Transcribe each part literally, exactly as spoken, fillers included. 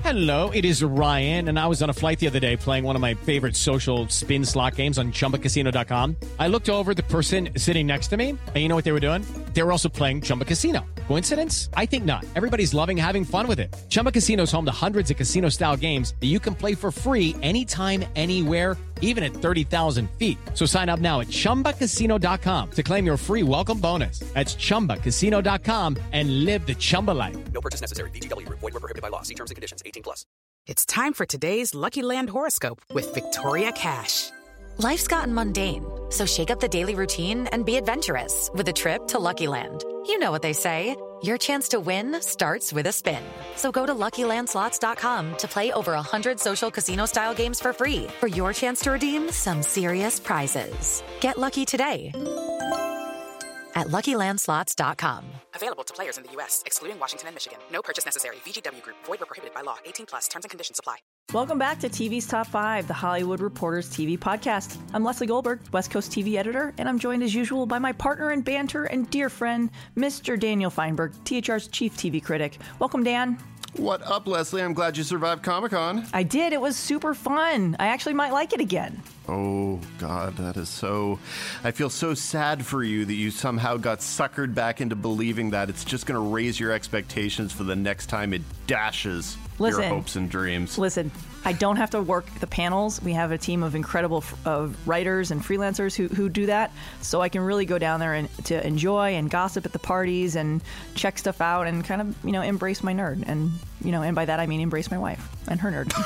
Hello, it is Ryan, and I was on a flight the other day playing one of my favorite social spin slot games on Chumba Casino dot com. I looked over at the person sitting next to me, and you know what they were doing? They were also playing Chumba Casino. Coincidence? I think not. Everybody's loving having fun with it. Chumba Casino is home to hundreds of casino-style games that you can play for free anytime, anywhere, even at thirty thousand feet. So sign up now at Chumba Casino dot com to claim your free welcome bonus. That's Chumba Casino dot com and live the Chumba life. No purchase necessary. V G W. Void where prohibited by law. See terms and conditions. eighteen plus. It's time for today's Lucky Land horoscope with Victoria Cash. Life's gotten mundane, so shake up the daily routine and be adventurous with a trip to Lucky Land. You know what they say. Your chance to win starts with a spin. So go to Lucky Land Slots dot com to play over one hundred social casino-style games for free for your chance to redeem some serious prizes. Get lucky today at Lucky Land Slots dot com. Available to players in the U S, excluding Washington and Michigan. No purchase necessary. V G W Group. Void where prohibited by law. eighteen plus. Terms and conditions apply. Welcome back to T V's Top five, the Hollywood Reporters T V podcast. I'm Leslie Goldberg, West Coast T V editor, and I'm joined as usual by my partner in banter and dear friend, Mister Daniel Feinberg, T H R's chief T V critic. Welcome, Dan. What up, Leslie? I'm glad you survived Comic-Con. I did. It was super fun. I actually might like it again. Oh, God, that is so... I feel so sad for you that you somehow got suckered back into believing that it's just going to raise your expectations for the next time it dashes Listen, your hopes and dreams. Listen, I don't have to work the panels. We have a team of incredible uh, writers and freelancers who, who do that, so I can really go down there and to enjoy and gossip at the parties and check stuff out and kind of, you know, embrace my nerd. And, you know, and by that I mean embrace my wife and her nerd.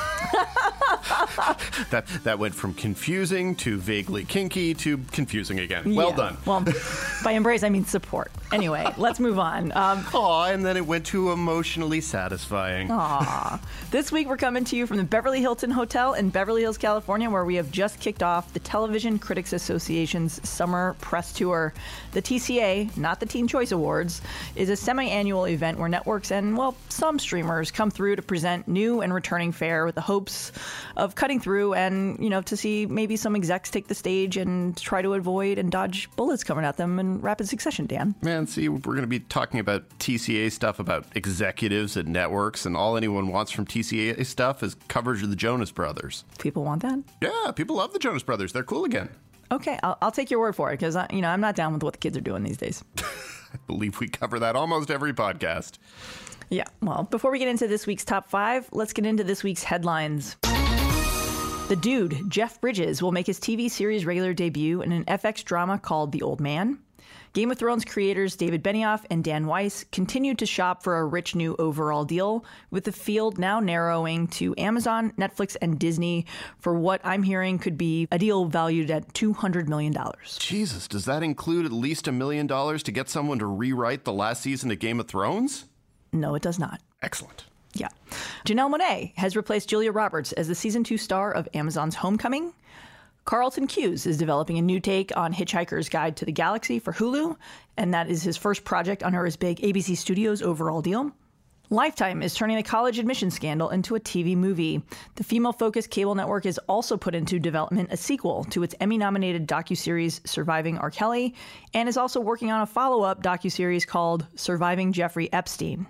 that that went from confusing to vaguely kinky to confusing again. Well yeah. done. Well, by embrace I mean support. Anyway, let's move on. Um, Aw, and then it went to emotionally satisfying. Aw. This week we're coming to you from the Beverly Hilton Hotel in Beverly Hills, California, where we have just kicked off the Television Critics Association's Summer Press Tour. The T C A, not the Teen Choice Awards, is a semi-annual event where networks and, well, some streamers come through to present new and returning fare with the hopes of cutting through and, you know, to see maybe some execs take the stage and try to avoid and dodge bullets coming at them in rapid succession, Dan. Man, see, we're going to be talking about T C A stuff about executives at networks, and all anyone wants from T C A stuff is coverage of the Jonas Brothers. People want that? Yeah, people love the Jonas Brothers. They're cool again. Okay, I'll, I'll take your word for it, because, you know, I'm not down with what the kids are doing these days. I believe we cover that almost every podcast. Yeah, well, before we get into this week's top five, let's get into this week's headlines. The Dude, Jeff Bridges, will make his T V series regular debut in an F X drama called The Old Man. Game of Thrones creators David Benioff and Dan Weiss continue to shop for a rich new overall deal, with the field now narrowing to Amazon, Netflix, and Disney for what I'm hearing could be a deal valued at two hundred million dollars. Jesus, does that include at least a million dollars to get someone to rewrite the last season of Game of Thrones? No, it does not. Excellent. Yeah. Janelle Monáe has replaced Julia Roberts as the season two star of Amazon's Homecoming. Carlton Cuse is developing a new take on Hitchhiker's Guide to the Galaxy for Hulu, and that is his first project under his big A B C Studios overall deal. Lifetime is turning the college admission scandal into a T V movie. The female-focused cable network has also put into development a sequel to its Emmy-nominated docuseries Surviving R. Kelly, and is also working on a follow-up docuseries called Surviving Jeffrey Epstein.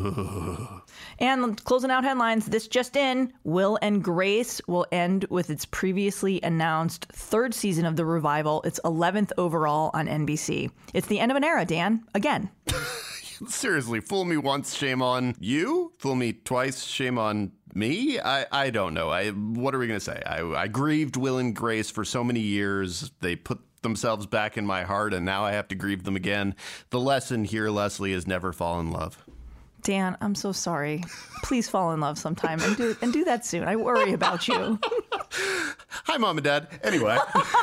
And closing out headlines, this just in, Will and Grace will end with its previously announced third season of The Revival, its eleventh overall on N B C. It's the end of an era, Dan. Again. Seriously, fool me once, shame on you. Fool me twice, shame on me. I, I don't know. I What are we going to say? I, I grieved Will and Grace for so many years. They put themselves back in my heart, and now I have to grieve them again. The lesson here, Leslie, is never fall in love. Dan, I'm so sorry. Please fall in love sometime and do and do that soon. I worry about you. Hi, Mom and Dad. Anyway.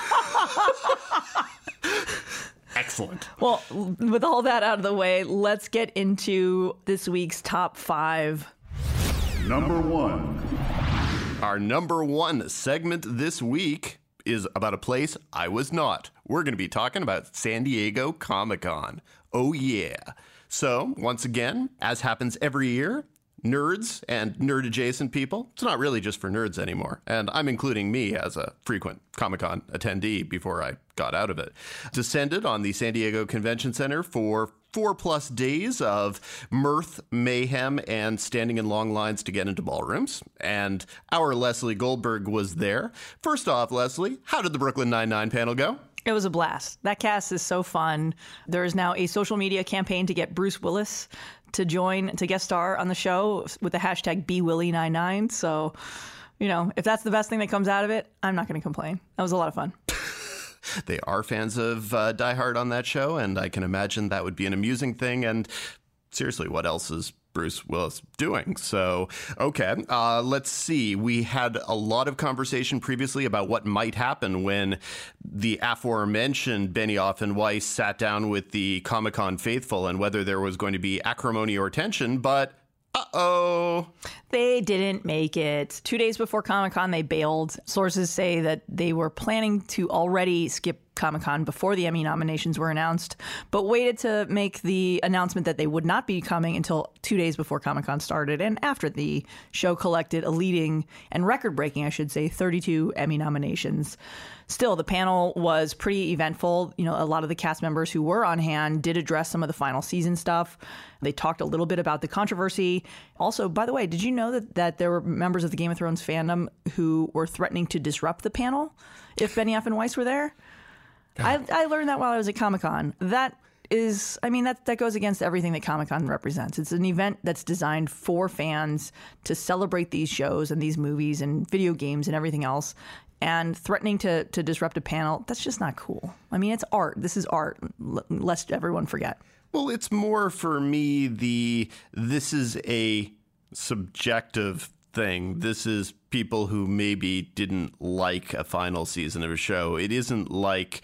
Excellent. Well, with all that out of the way, let's get into this week's top five. Number one. Our number one segment this week is about a place I was not. We're going to be talking about San Diego Comic-Con. Oh, yeah. So, once again, as happens every year, nerds and nerd-adjacent people, it's not really just for nerds anymore, and I'm including me as a frequent Comic-Con attendee before I got out of it, descended on the San Diego Convention Center for four plus days of mirth, mayhem, and standing in long lines to get into ballrooms. And our Leslie Goldberg was there. First off, Leslie, how did the Brooklyn Nine-Nine panel go? It was a blast. That cast is so fun. There is now a social media campaign to get Bruce Willis to join, to guest star on the show with the hashtag B Willie ninety-nine. So, you know, if that's the best thing that comes out of it, I'm not going to complain. That was a lot of fun. They are fans of uh, Die Hard on that show, and I can imagine that would be an amusing thing. And seriously, what else is Bruce Willis doing? So, okay, uh, let's see. We had a lot of conversation previously about what might happen when the aforementioned Benioff and Weiss sat down with the Comic-Con faithful and whether there was going to be acrimony or tension, but uh-oh. They didn't make it. Two days before Comic-Con, they bailed. Sources say that they were planning to already skip Comic-Con before the Emmy nominations were announced, but waited to make the announcement that they would not be coming until two days before Comic-Con started and after the show collected a leading and record-breaking, I should say, thirty-two Emmy nominations. Still, the panel was pretty eventful. You know, a lot of the cast members who were on hand did address some of the final season stuff. They talked a little bit about the controversy. Also, by the way, did you know that, that there were members of the Game of Thrones fandom who were threatening to disrupt the panel if Benioff and Weiss were there? I, I learned that while I was at Comic-Con. That is, I mean, that, that goes against everything that Comic-Con represents. It's an event that's designed for fans to celebrate these shows and these movies and video games and everything else. And threatening to, to disrupt a panel, that's just not cool. I mean, it's art. This is art, lest everyone forget. Well, it's more for me the, this is a subjective thing. This is people who maybe didn't like a final season of a show. It isn't like,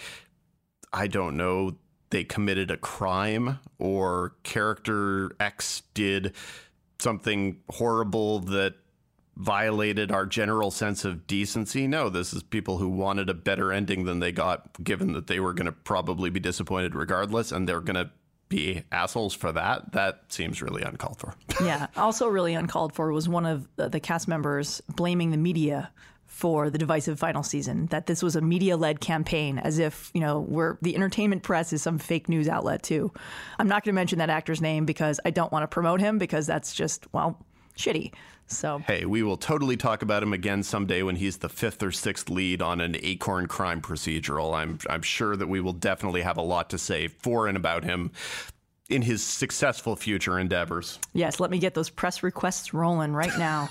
I don't know, they committed a crime or character X did something horrible that violated our general sense of decency. No, this is people who wanted a better ending than they got, given that they were going to probably be disappointed regardless, and they're going to be assholes for that. That seems really uncalled for. Yeah. Also really uncalled for was one of the cast members blaming the media for the divisive final season, that this was a media-led campaign, as if, you know, we're the entertainment press is some fake news outlet too. I'm not going to mention that actor's name because I don't want to promote him, because that's just, well, shitty. So hey, we will totally talk about him again someday when he's the fifth or sixth lead on an Acorn crime procedural. I'm I'm sure that we will definitely have a lot to say for and about him in his successful future endeavors. Yes, let me get those press requests rolling right now.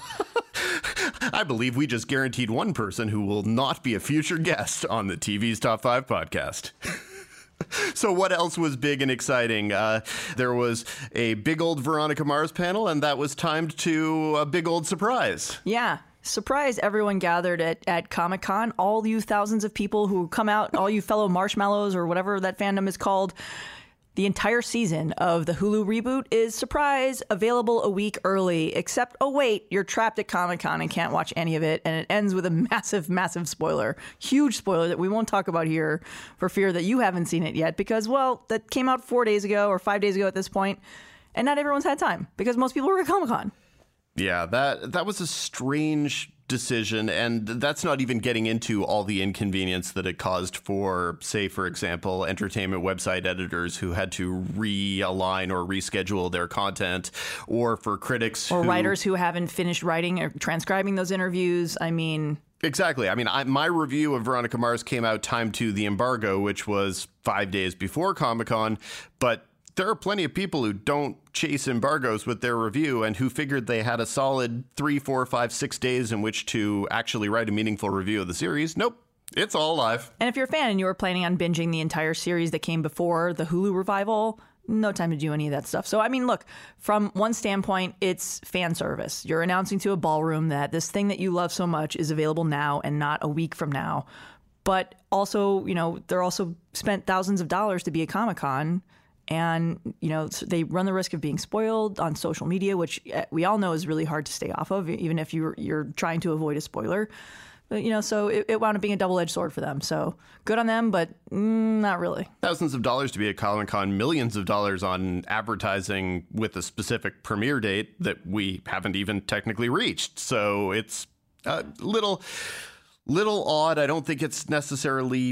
I believe we just guaranteed one person who will not be a future guest on the T V's Top five podcast. So what else was big and exciting? Uh, there was a big old Veronica Mars panel, and that was timed to a big old surprise. Yeah. Surprise everyone gathered at, at Comic-Con. All you thousands of people who come out, all you fellow marshmallows or whatever that fandom is called. The entire season of the Hulu reboot is, surprise, available a week early, except, oh, wait, you're trapped at Comic-Con and can't watch any of it. And it ends with a massive, massive spoiler, huge spoiler that we won't talk about here for fear that you haven't seen it yet, because, well, that came out four days ago or five days ago at this point, and not everyone's had time because most people were at Comic-Con. Yeah, that that was a strange decision, and that's not even getting into all the inconvenience that it caused for, say, for example, entertainment website editors who had to realign or reschedule their content, or for critics or who, writers who haven't finished writing or transcribing those interviews. I mean, exactly. I mean, I, my review of Veronica Mars came out timed to the embargo, which was five days before Comic-Con, but there are plenty of people who don't chase embargoes with their review and who figured they had a solid three, four, five, six days in which to actually write a meaningful review of the series. Nope. It's all live. And if you're a fan and you were planning on binging the entire series that came before the Hulu revival, no time to do any of that stuff. So, I mean, look, from one standpoint, it's fan service. You're announcing to a ballroom that this thing that you love so much is available now and not a week from now. But also, you know, they're also spent thousands of dollars to be at Comic-Con. And, you know, they run the risk of being spoiled on social media, which we all know is really hard to stay off of, even if you're you're trying to avoid a spoiler. But, you know, so it, it wound up being a double-edged sword for them. So good on them, but mm, not really. Thousands of dollars to be at Comic-Con, millions of dollars on advertising with a specific premiere date that we haven't even technically reached. So it's a little, little odd. I don't think it's necessarily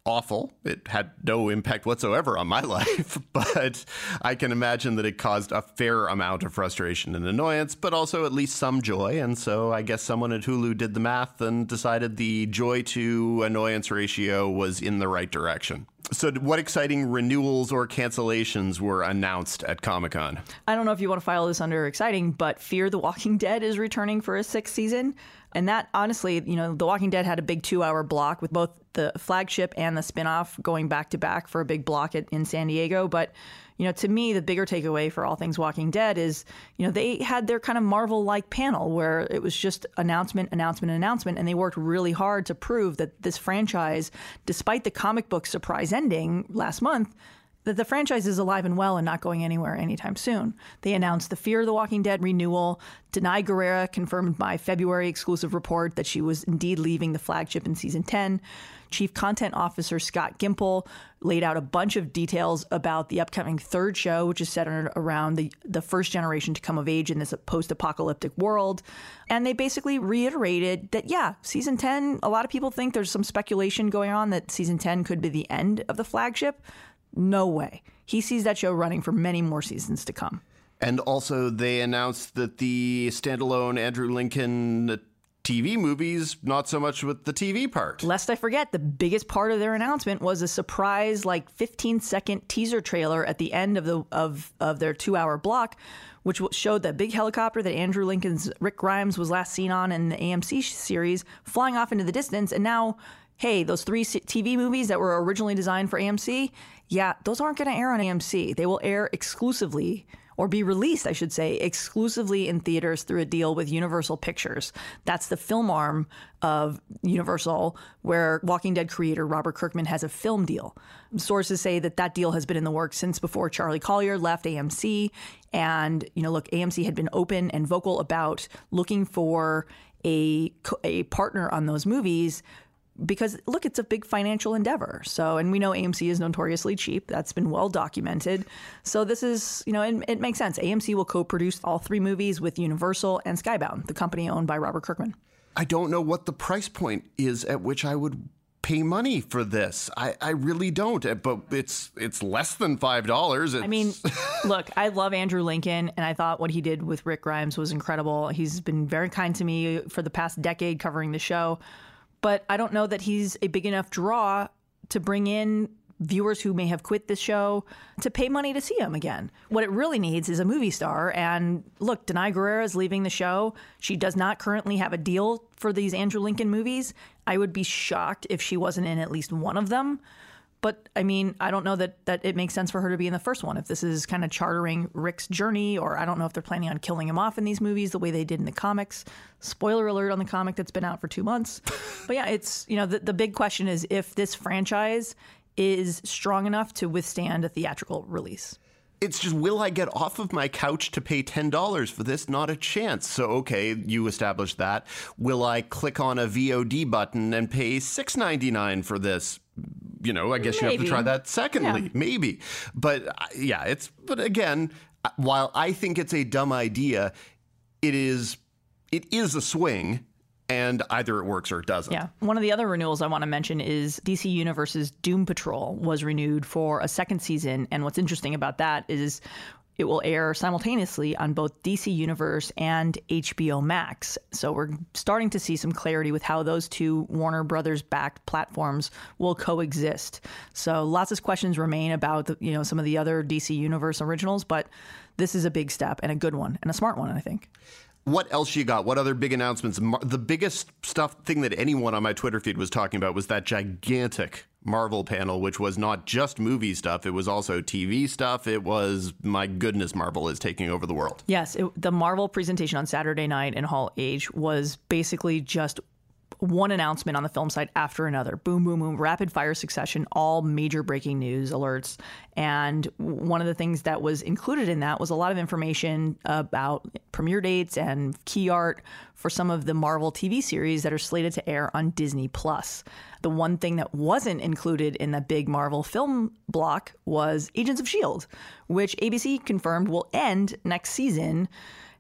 awful. It had no impact whatsoever on my life, but I can imagine that it caused a fair amount of frustration and annoyance, but also at least some joy. And so I guess someone at Hulu did the math and decided the joy to annoyance ratio was in the right direction. So what exciting renewals or cancellations were announced at Comic-Con? I don't know if you want to file this under exciting, but Fear the Walking Dead is returning for a sixth season. And that, honestly, you know, The Walking Dead had a big two-hour block with both the flagship and the spinoff going back-to-back for a big block at, in San Diego. But, you know, to me, the bigger takeaway for all things Walking Dead is, you know, they had their kind of Marvel-like panel where it was just announcement, announcement, announcement, and they worked really hard to prove that this franchise, despite the comic book surprise ending last month, that the franchise is alive and well and not going anywhere anytime soon. They announced the Fear the Walking Dead renewal. Denai Guerrera confirmed my February exclusive report that she was indeed leaving the flagship in season ten. Chief Content Officer Scott Gimple laid out a bunch of details about the upcoming third show, which is centered around the, the first generation to come of age in this post-apocalyptic world. And they basically reiterated that, yeah, season ten, a lot of people think there's some speculation going on that season ten could be the end of the flagship. No way. He sees that show running for many more seasons to come. And also they announced that the standalone Andrew Lincoln T V movies, not so much with the T V part. Lest I forget, the biggest part of their announcement was a surprise, like fifteen second teaser trailer at the end of the of, of their two hour block, which showed that big helicopter that Andrew Lincoln's Rick Grimes was last seen on in the A M C series flying off into the distance. And now, hey, those three T V movies that were originally designed for A M C, yeah, those aren't going to air on A M C. They will air exclusively, or be released, I should say, exclusively in theaters through a deal with Universal Pictures. That's the film arm of Universal, where Walking Dead creator Robert Kirkman has a film deal. Sources say that that deal has been in the works since before Charlie Collier left A M C. And, you know, look, A M C had been open and vocal about looking for a, a partner on those movies, because, look, it's a big financial endeavor. So, and we know A M C is notoriously cheap. That's been well documented. So this is, you know, it, it makes sense. A M C will co-produce all three movies with Universal and Skybound, the company owned by Robert Kirkman. I don't know what the price point is at which I would pay money for this. I, I really don't. But it's it's less than five dollars. I mean, look, I love Andrew Lincoln, and I thought what he did with Rick Grimes was incredible. He's been very kind to me for the past decade covering the show. But I don't know that he's a big enough draw to bring in viewers who may have quit the show to pay money to see him again. What it really needs is a movie star. And look, Denai Guerrera is leaving the show. She does not currently have a deal for these Andrew Lincoln movies. I would be shocked if she wasn't in at least one of them. But, I mean, I don't know that, that it makes sense for her to be in the first one. If this is kind of chartering Rick's journey, or I don't know if they're planning on killing him off in these movies the way they did in the comics. Spoiler alert on the comic that's been out for two months. But, yeah, it's, you know, the, the big question is if this franchise is strong enough to withstand a theatrical release. It's just, will I get off of my couch to pay ten dollars for this? Not a chance. So, okay, you established that. Will I click on a V O D button and pay six ninety-nine for this? You know, I guess Maybe. you have to try that secondly. Yeah. Maybe. But, uh, yeah, it's, but again, while I think it's a dumb idea, it is, it is a swing. And either it works or it doesn't. Yeah. One of the other renewals I want to mention is D C Universe's Doom Patrol was renewed for a second season. And what's interesting about that is it will air simultaneously on both D C Universe and H B O Max. So we're starting to see some clarity with how those two Warner Brothers-backed platforms will coexist. So lots of questions remain about the, you know, some of the other D C Universe originals, but this is a big step and a good one and a smart one, I think. What else you got? What other big announcements? The biggest stuff thing that anyone on my Twitter feed was talking about was that gigantic Marvel panel, which was not just movie stuff. It was also T V stuff. It was, my goodness, Marvel is taking over the world. Yes. It, the Marvel presentation on Saturday night in Hall H was basically just one announcement on the film side after another. Boom, boom, boom, rapid fire succession, all major breaking news alerts. And one of the things that was included in that was a lot of information about premiere dates and key art for some of the Marvel T V series that are slated to air on Disney Plus. The one thing that wasn't included in the big Marvel film block was Agents of S H I E L D, which A B C confirmed will end next season.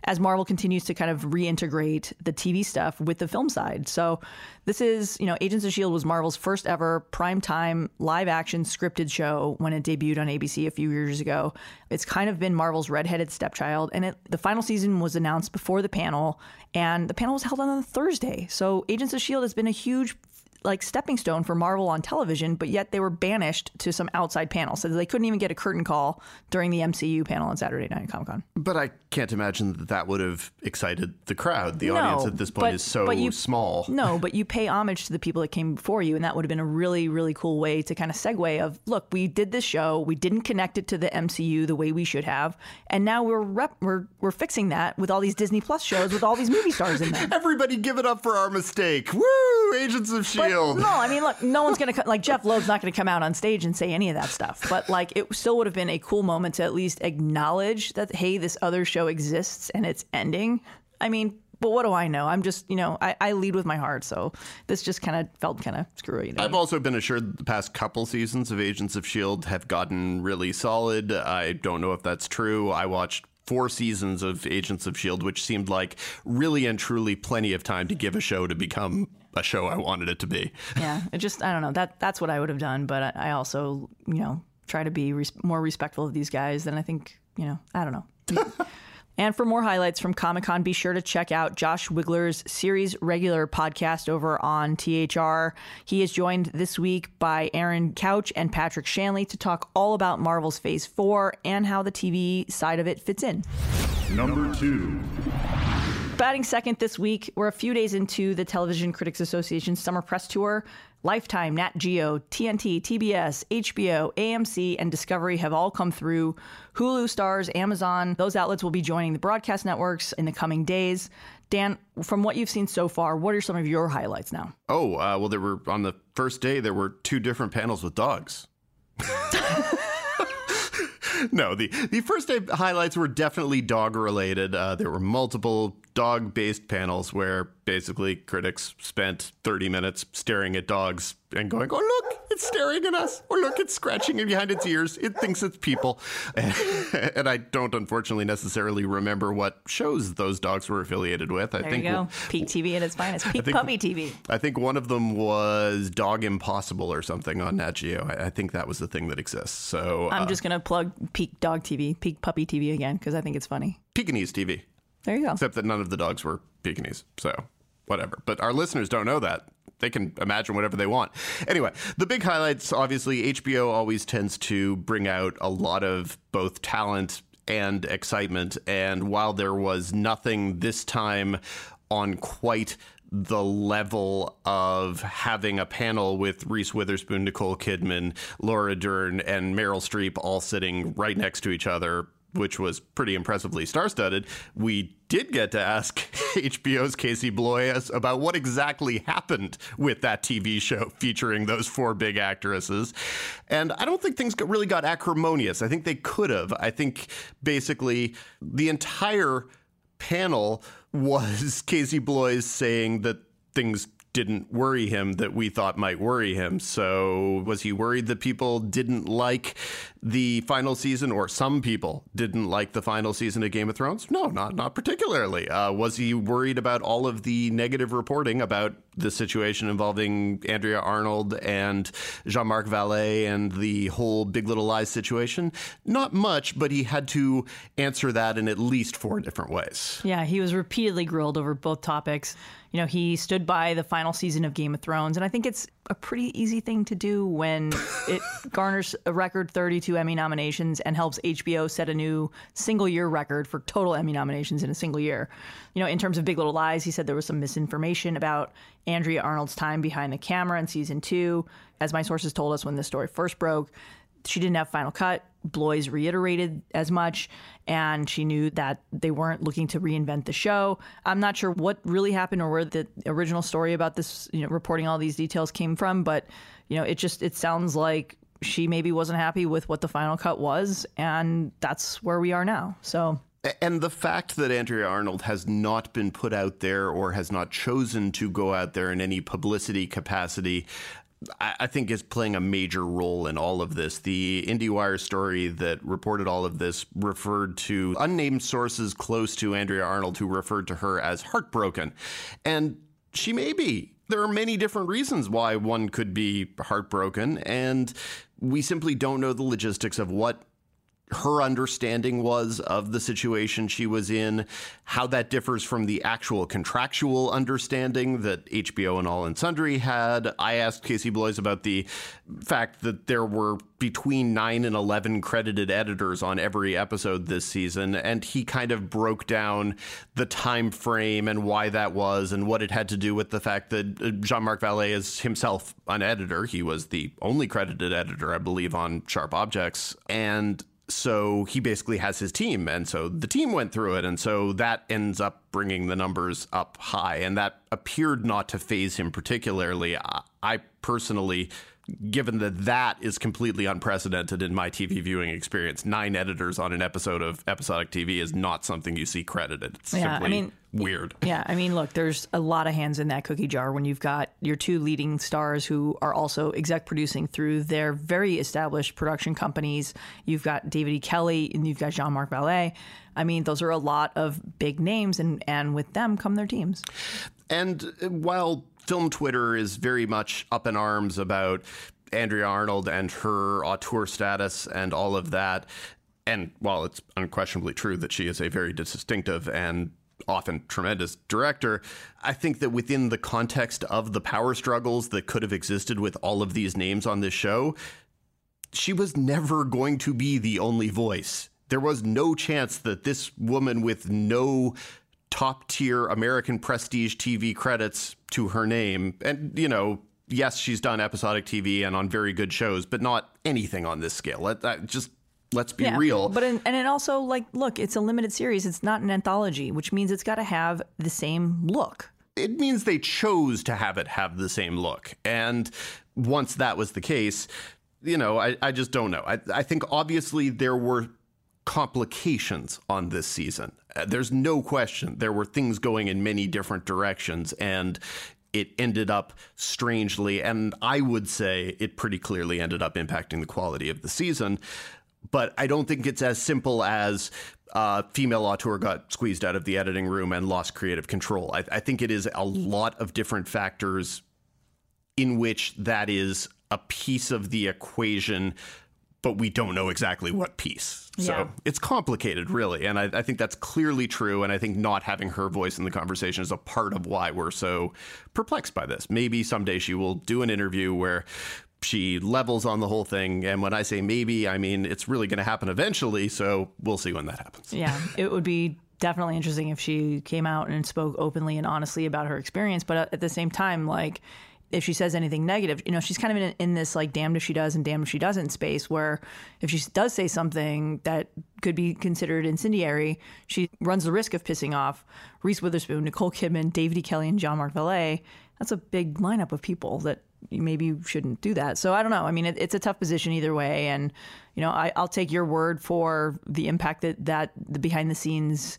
as Marvel continues to kind of reintegrate the T V stuff with the film side. So this is, you know, Agents of S H I E L D was Marvel's first ever primetime live action scripted show when it debuted on A B C a few years ago. It's kind of been Marvel's redheaded stepchild. And it, the final season was announced before the panel, and the panel was held on a Thursday. So Agents of S H I E L D has been a huge like stepping stone for Marvel on television, but yet they were banished to some outside panel. So they couldn't even get a curtain call during the M C U panel on Saturday Night Comic-Con. But I can't imagine that that would have excited the crowd. The no, audience at this point but, is so but you, small. No, but you pay homage to the people that came before you, and that would have been a really, really cool way to kind of segue of, look, we did this show, we didn't connect it to the M C U the way we should have, and now we're rep- we're we're fixing that with all these Disney Plus shows with all these movie stars in them. Everybody give it up for our mistake. Woo! Agents of S H I E L D. But, no, I mean, look, no one's going to, like, Jeff Loeb's not going to come out on stage and say any of that stuff. But, like, it still would have been a cool moment to at least acknowledge that, hey, this other show exists and it's ending. I mean, but what do I know? I'm just, you know, I, I lead with my heart. So this just kind of felt kind of screwy. You know? I've also been assured that the past couple seasons of Agents of S H I E L D have gotten really solid. I don't know if that's true. I watched four seasons of Agents of S H I E L D, which seemed like really and truly plenty of time to give a show to become a show I wanted it to be. Yeah, it just, I don't know. That That's what I would have done. But I, I also, you know, try to be res- more respectful of these guys than I think, you know, I don't know. And for more highlights from Comic-Con, be sure to check out Josh Wigler's Series Regular podcast over on T H R. He is joined this week by Aaron Couch and Patrick Shanley to talk all about Marvel's Phase four and how the T V side of it fits in. Number two. Batting second this week, we're a few days into the Television Critics Association's summer press tour. Lifetime, Nat Geo, T N T, T B S, H B O, A M C, and Discovery have all come through. Hulu, Stars, Amazon, those outlets will be joining the broadcast networks in the coming days. Dan, from what you've seen so far, what are some of your highlights now? Oh, uh, well, there were on the first day, there were two different panels with dogs. No, the, the first day highlights were definitely dog-related. Uh, there were multiple dog-based panels where basically critics spent thirty minutes staring at dogs and going, oh, look, it's staring at us. Or look, it's scratching behind its ears. It thinks it's people. And I don't, unfortunately, necessarily remember what shows those dogs were affiliated with. I there think you go. Peak T V at its finest. Peak think, Puppy T V. I think one of them was Dog Impossible or something on Nat Geo. I, I think that was the thing that exists. So I'm uh, just going to plug Peak Dog T V, Peak Puppy T V again, because I think it's funny. Pekingese T V. There you go. Except that none of the dogs were Pekingese. So whatever. But our listeners don't know that. They can imagine whatever they want. Anyway, the big highlights, obviously, H B O always tends to bring out a lot of both talent and excitement. And while there was nothing this time on quite the level of having a panel with Reese Witherspoon, Nicole Kidman, Laura Dern, and Meryl Streep all sitting right next to each other, which was pretty impressively star-studded, we did get to ask H B O's Casey Bloys about what exactly happened with that T V show featuring those four big actresses. And I don't think things got, really got acrimonious. I think they could have. I think basically the entire panel was Casey Bloys saying that things didn't worry him that we thought might worry him. So was he worried that people didn't like the final season, or some people didn't like the final season of Game of Thrones? No, not not particularly. Uh, was he worried about all of the negative reporting about the situation involving Andrea Arnold and Jean-Marc Vallée and the whole Big Little Lies situation? Not much, but he had to answer that in at least four different ways. Yeah, he was repeatedly grilled over both topics. You know, he stood by the final season of Game of Thrones, and I think it's a pretty easy thing to do when it garners a record thirty-two Emmy nominations and helps H B O set a new single-year record for total Emmy nominations in a single year. You know, in terms of Big Little Lies, he said there was some misinformation about Andrea Arnold's time behind the camera in season two. As my sources told us when this story first broke, she didn't have final cut. Bloys reiterated as much, and she knew that they weren't looking to reinvent the show. I'm not sure what really happened or where the original story about this, you know, reporting all these details came from, but, you know, it just, it sounds like she maybe wasn't happy with what the final cut was, and that's where we are now. So... And the fact that Andrea Arnold has not been put out there or has not chosen to go out there in any publicity capacity I think is playing a major role in all of this. The IndieWire story that reported all of this referred to unnamed sources close to Andrea Arnold who referred to her as heartbroken. And she may be. There are many different reasons why one could be heartbroken, and we simply don't know the logistics of what her understanding was of the situation she was in, how that differs from the actual contractual understanding that H B O and All and Sundry had. I asked Casey Bloys about the fact that there were between nine and eleven credited editors on every episode this season, and he kind of broke down the time frame and why that was and what it had to do with the fact that Jean-Marc Vallée is himself an editor. He was the only credited editor, I believe, on Sharp Objects, and so he basically has his team, and so the team went through it, and so that ends up bringing the numbers up high, and that appeared not to faze him particularly. I, I personally, given that that is completely unprecedented in my T V viewing experience, nine editors on an episode of episodic T V is not something you see credited. It's yeah, simply I mean, weird. Yeah, I mean, look, there's a lot of hands in that cookie jar when you've got your two leading stars who are also exec producing through their very established production companies. You've got David E. Kelley and you've got Jean-Marc Vallée. I mean, those are a lot of big names, and, and with them come their teams. And while film Twitter is very much up in arms about Andrea Arnold and her auteur status and all of that, and while it's unquestionably true that she is a very distinctive and often tremendous director, I think that within the context of the power struggles that could have existed with all of these names on this show, she was never going to be the only voice. There was no chance that this woman with no top-tier American prestige T V credits to her name, and, you know, yes, she's done episodic T V and on very good shows, but not anything on this scale. Let that just let's be yeah, real. But in, and it also, like, look, it's a limited series. It's not an anthology, which means it's got to have the same look. It means they chose to have it have the same look. And once that was the case, you know, I, I just don't know. I, I think obviously there were complications on this season. Uh, there's no question there were things going in many different directions, and it ended up strangely, and I would say it pretty clearly ended up impacting the quality of the season. But I don't think it's as simple as uh, female auteur got squeezed out of the editing room and lost creative control. I, I think it is a lot of different factors in which that is a piece of the equation, but we don't know exactly what piece. Yeah. So it's complicated, really. And I, I think that's clearly true. And I think not having her voice in the conversation is a part of why we're so perplexed by this. Maybe someday she will do an interview where she levels on the whole thing. And when I say maybe, I mean, it's really going to happen eventually. So we'll see when that happens. Yeah, it would be definitely interesting if she came out and spoke openly and honestly about her experience. But at the same time, like, if she says anything negative, you know, she's kind of in, in this like damned if she does and damned if she doesn't space where if she does say something that could be considered incendiary, she runs the risk of pissing off Reese Witherspoon, Nicole Kidman, David E. Kelley, and Jean-Marc Vallée. That's a big lineup of people that you maybe shouldn't do that. So I don't know. I mean, it, it's a tough position either way. And, you know, I, I'll take your word for the impact that, that the behind the scenes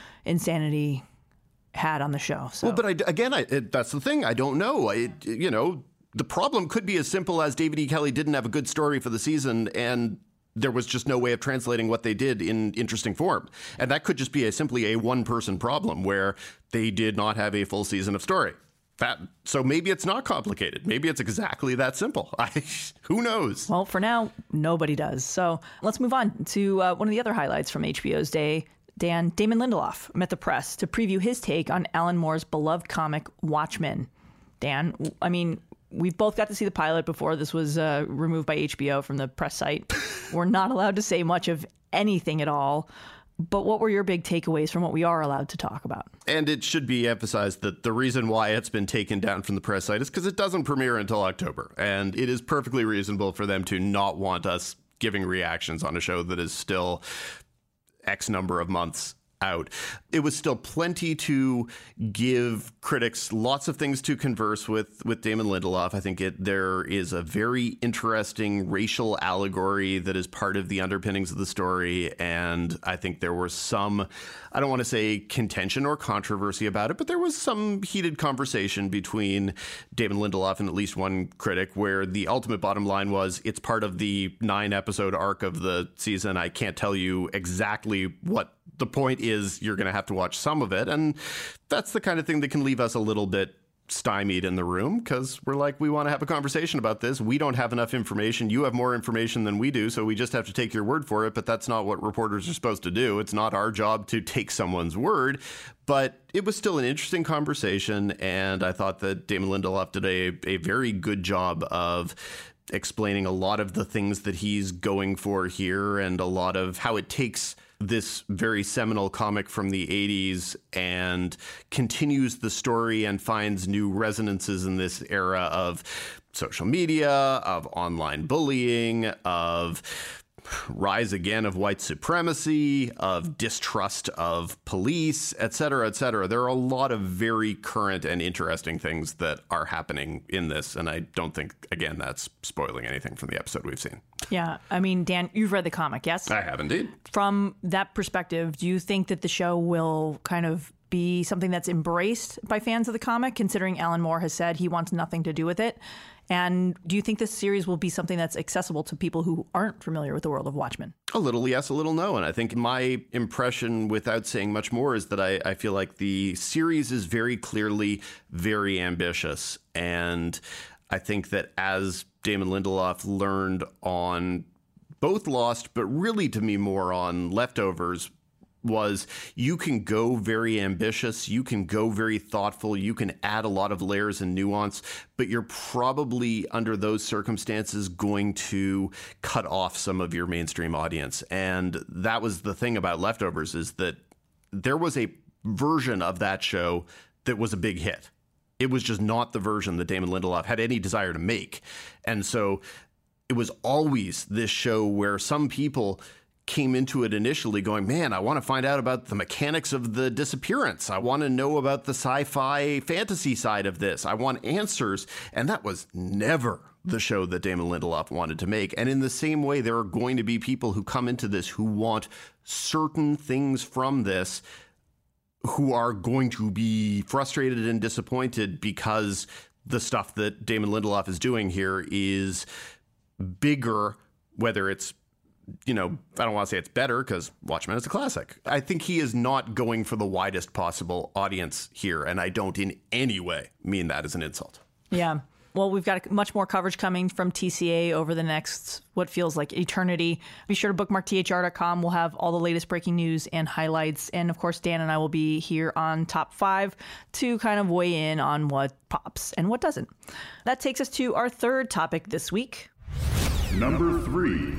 insanity had on the show. So. Well, but I, again, I, it, that's the thing. I don't know. I, you know, the problem could be as simple as David E. Kelley didn't have a good story for the season and there was just no way of translating what they did in interesting form. And that could just be a, simply a one-person problem where they did not have a full season of story. That, so maybe it's not complicated. Maybe it's exactly that simple. I, who knows? Well, for now, nobody does. So let's move on to uh, one of the other highlights from H B O's day. Dan, Damon Lindelof met the press to preview his take on Alan Moore's beloved comic Watchmen. Dan, I mean, we've both got to see the pilot before this was uh, removed by H B O from the press site. We're not allowed to say much of anything at all. But what were your big takeaways from what we are allowed to talk about? And it should be emphasized that the reason why it's been taken down from the press site is because it doesn't premiere until October. And it is perfectly reasonable for them to not want us giving reactions on a show that is still X number of months out. It was still plenty to give critics lots of things to converse with with Damon Lindelof. I think it there is a very interesting racial allegory that is part of the underpinnings of the story, and I think there was some, I don't want to say contention or controversy about it, but there was some heated conversation between Damon Lindelof and at least one critic where the ultimate bottom line was, it's part of the nine episode arc of the season. I can't tell you exactly what the point is. You're going to have to watch some of it. And that's the kind of thing that can leave us a little bit stymied in the room, because we're like, we want to have a conversation about this. We don't have enough information. You have more information than we do, so we just have to take your word for it. But that's not what reporters are supposed to do. It's not our job to take someone's word. But it was still an interesting conversation, and I thought that Damon Lindelof did a, a very good job of explaining a lot of the things that he's going for here, and a lot of how it takes this very seminal comic from the eighties and continues the story and finds new resonances in this era of social media, of online bullying, of rise again of white supremacy, of distrust of police, et cetera, et cetera. There are a lot of very current and interesting things that are happening in this. And I don't think, again, that's spoiling anything from the episode we've seen. Yeah. I mean, Dan, you've read the comic, yes? I have indeed. From that perspective, do you think that the show will kind of be something that's embraced by fans of the comic, considering Alan Moore has said he wants nothing to do with it? And do you think this series will be something that's accessible to people who aren't familiar with the world of Watchmen? A little yes, a little no. And I think my impression, without saying much more, is that I, I feel like the series is very clearly very ambitious. And I think that as Damon Lindelof learned on both Lost, but really to me more on Leftovers, was you can go very ambitious, you can go very thoughtful, you can add a lot of layers and nuance, but you're probably under those circumstances going to cut off some of your mainstream audience. And that was the thing about Leftovers, is that there was a version of that show that was a big hit. It was just not the version that Damon Lindelof had any desire to make. And so it was always this show where some people came into it initially going, man, I want to find out about the mechanics of the disappearance. I want to know about the sci-fi fantasy side of this. I want answers. And that was never the show that Damon Lindelof wanted to make. And in the same way, there are going to be people who come into this who want certain things from this, who are going to be frustrated and disappointed because the stuff that Damon Lindelof is doing here is bigger, whether it's, you know, I don't want to say it's better, because Watchmen is a classic. I think he is not going for the widest possible audience here, and I don't in any way mean that as an insult. Yeah. Well, we've got much more coverage coming from T C A over the next, what feels like eternity. Be sure to bookmark T H R dot com. We'll have all the latest breaking news and highlights. And of course, Dan and I will be here on Top five to kind of weigh in on what pops and what doesn't. That takes us to our third topic this week. Number three.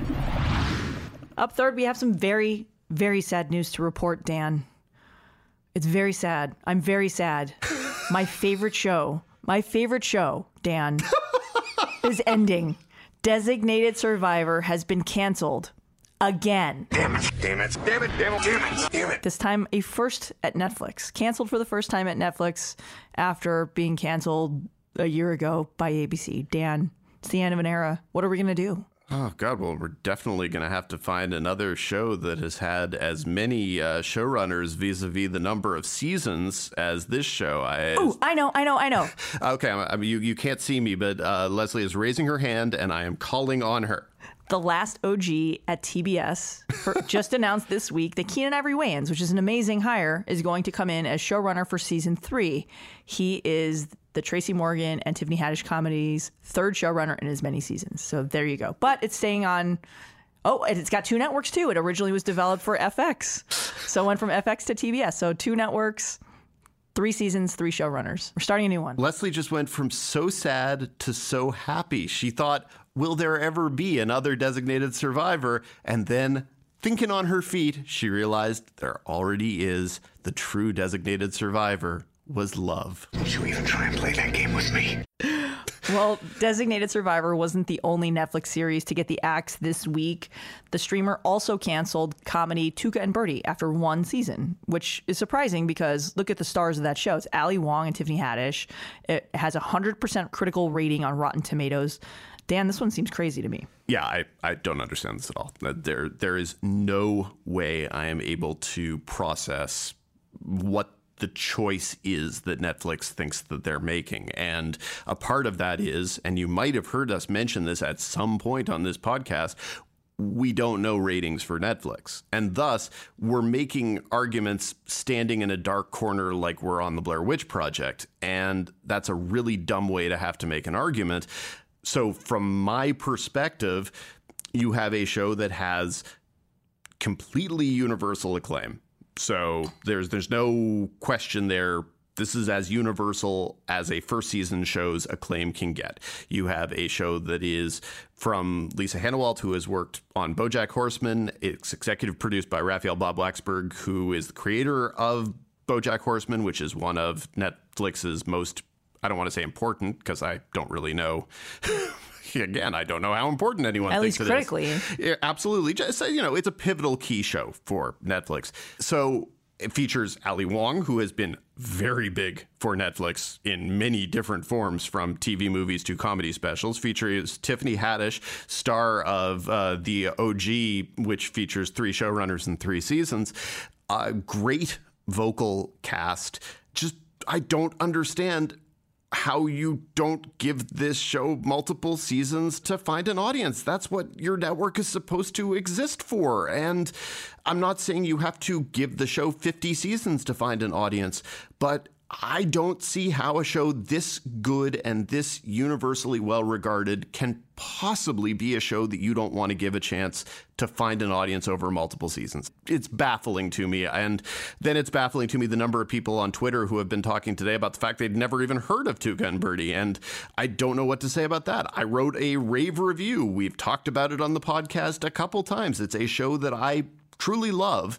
Up third, we have some very, very sad news to report, Dan. It's very sad. I'm very sad. My favorite show, my favorite show, Dan, is ending. Designated Survivor has been canceled again. Damn it, damn it, damn it, damn it, damn it, damn it. This time, a first at Netflix. Canceled for the first time at Netflix after being canceled a year ago by A B C. Dan, it's the end of an era. What are we going to do? Oh, God, well, we're definitely going to have to find another show that has had as many uh, showrunners vis-a-vis the number of seasons as this show. I, oh, I know, I know, I know. Okay, I mean, you, you can't see me, but uh, Leslie is raising her hand, and I am calling on her. The last O G at T B S for, just announced this week that Keenan Ivory Wayans, which is an amazing hire, is going to come in as showrunner for season three. He is the Tracy Morgan and Tiffany Haddish comedies' third showrunner in as many seasons. So there you go. But it's staying on. Oh, it's got two networks too. It originally was developed for F X. So it went from F X to T B S. So two networks, three seasons, three showrunners. We're starting a new one. Leslie just went from so sad to so happy. She thought, will there ever be another Designated Survivor? And then, thinking on her feet, she realized there already is. The true Designated Survivor was love. Don't you even try and play that game with me. Well, Designated Survivor wasn't the only Netflix series to get the axe this week. The streamer also canceled comedy Tuca and Bertie after one season, which is surprising because look at the stars of that show. It's Ali Wong and Tiffany Haddish. It has a one hundred percent critical rating on Rotten Tomatoes. Dan, this one seems crazy to me. Yeah, I, I don't understand this at all. There There is no way I am able to process what the choice is that Netflix thinks that they're making. And a part of that is, and you might have heard us mention this at some point on this podcast, we don't know ratings for Netflix. And thus, we're making arguments standing in a dark corner like we're on the Blair Witch Project. And that's a really dumb way to have to make an argument. So from my perspective, you have a show that has completely universal acclaim. So there's there's no question there. This is as universal as a first season show's acclaim can get. You have a show that is from Lisa Hanawalt, who has worked on BoJack Horseman. It's executive produced by Raphael Bob Blacksburg, who is the creator of BoJack Horseman, which is one of Netflix's most, I don't want to say important because I don't really know. Again, I don't know how important anyone At thinks least it critically. is. Yeah, absolutely. Just, you know, it's a pivotal key show for Netflix. So it features Ali Wong, who has been very big for Netflix in many different forms, from T V movies to comedy specials. Features Tiffany Haddish, star of uh, the O G, which features three showrunners and three seasons. A great vocal cast. Just, I don't understand how you don't give this show multiple seasons to find an audience. That's what your network is supposed to exist for. And I'm not saying you have to give the show fifty seasons to find an audience, but I don't see how a show this good and this universally well-regarded can possibly be a show that you don't want to give a chance to find an audience over multiple seasons. It's baffling to me. And then it's baffling to me the number of people on Twitter who have been talking today about the fact they'd never even heard of Tuca and Bertie. And I don't know what to say about that. I wrote a rave review. We've talked about it on the podcast a couple times. It's a show that I truly love.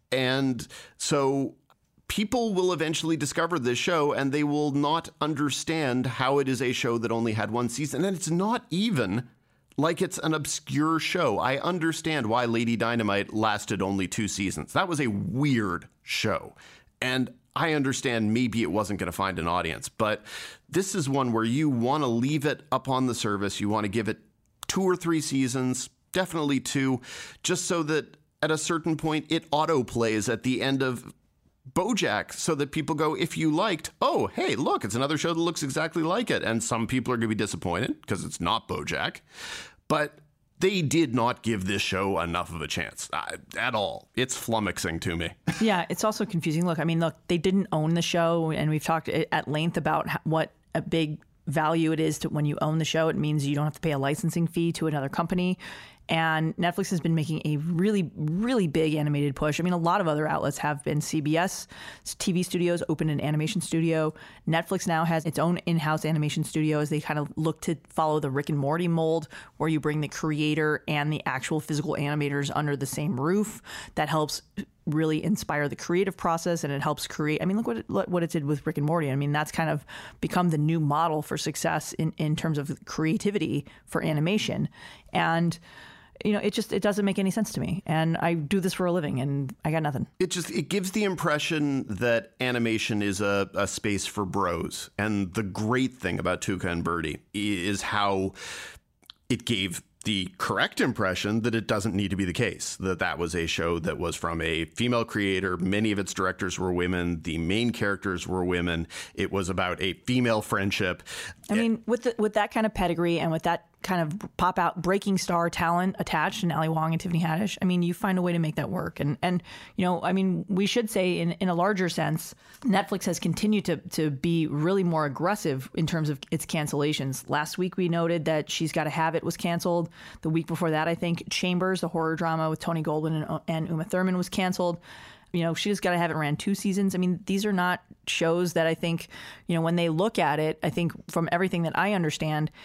And so people will eventually discover this show and they will not understand how it is a show that only had one season. And it's not even like it's an obscure show. I understand why Lady Dynamite lasted only two seasons. That was a weird show. And I understand maybe it wasn't going to find an audience. But this is one where you want to leave it up on the service. You want to give it two or three seasons, definitely two, just so that at a certain point it auto plays at the end of BoJack, so that people go, if you liked, oh, hey, look, it's another show that looks exactly like it. And some people are going to be disappointed because it's not BoJack. But they did not give this show enough of a chance uh, at all. It's flummoxing to me. Yeah, it's also confusing. Look, I mean, look, they didn't own the show, and we've talked at length about what a big value it is to when you own the show. It means you don't have to pay a licensing fee to another company. And Netflix has been making a really, really big animated push. I mean, a lot of other outlets have been. C B S T V Studios opened an animation studio. Netflix now has its own in-house animation studio as they kind of look to follow the Rick and Morty mold, where you bring the creator and the actual physical animators under the same roof. That helps really inspire the creative process, and it helps create. I mean, look what it, what it did with Rick and Morty. I mean, that's kind of become the new model for success in, in terms of creativity for animation. And you know, it just, it doesn't make any sense to me. And I do this for a living and I got nothing. It just, it gives the impression that animation is a, a space for bros. And the great thing about Tuca and Bertie is how it gave the correct impression that it doesn't need to be the case, that that was a show that was from a female creator. Many of its directors were women. The main characters were women. It was about a female friendship. I mean, with the, with that kind of pedigree and with that kind of pop out breaking star talent attached in Ali Wong and Tiffany Haddish, I mean, you find a way to make that work. And, and you know, I mean, we should say in, in a larger sense, Netflix has continued to, to be really more aggressive in terms of its cancellations. Last week, we noted that She's Gotta Have It was canceled. The week before that, I think Chambers, the horror drama with Tony Goldwyn and, and Uma Thurman, was canceled. You know, She Just Gotta Have It ran two seasons. I mean, these are not shows that I think, you know, when they look at it, I think from everything that I understand,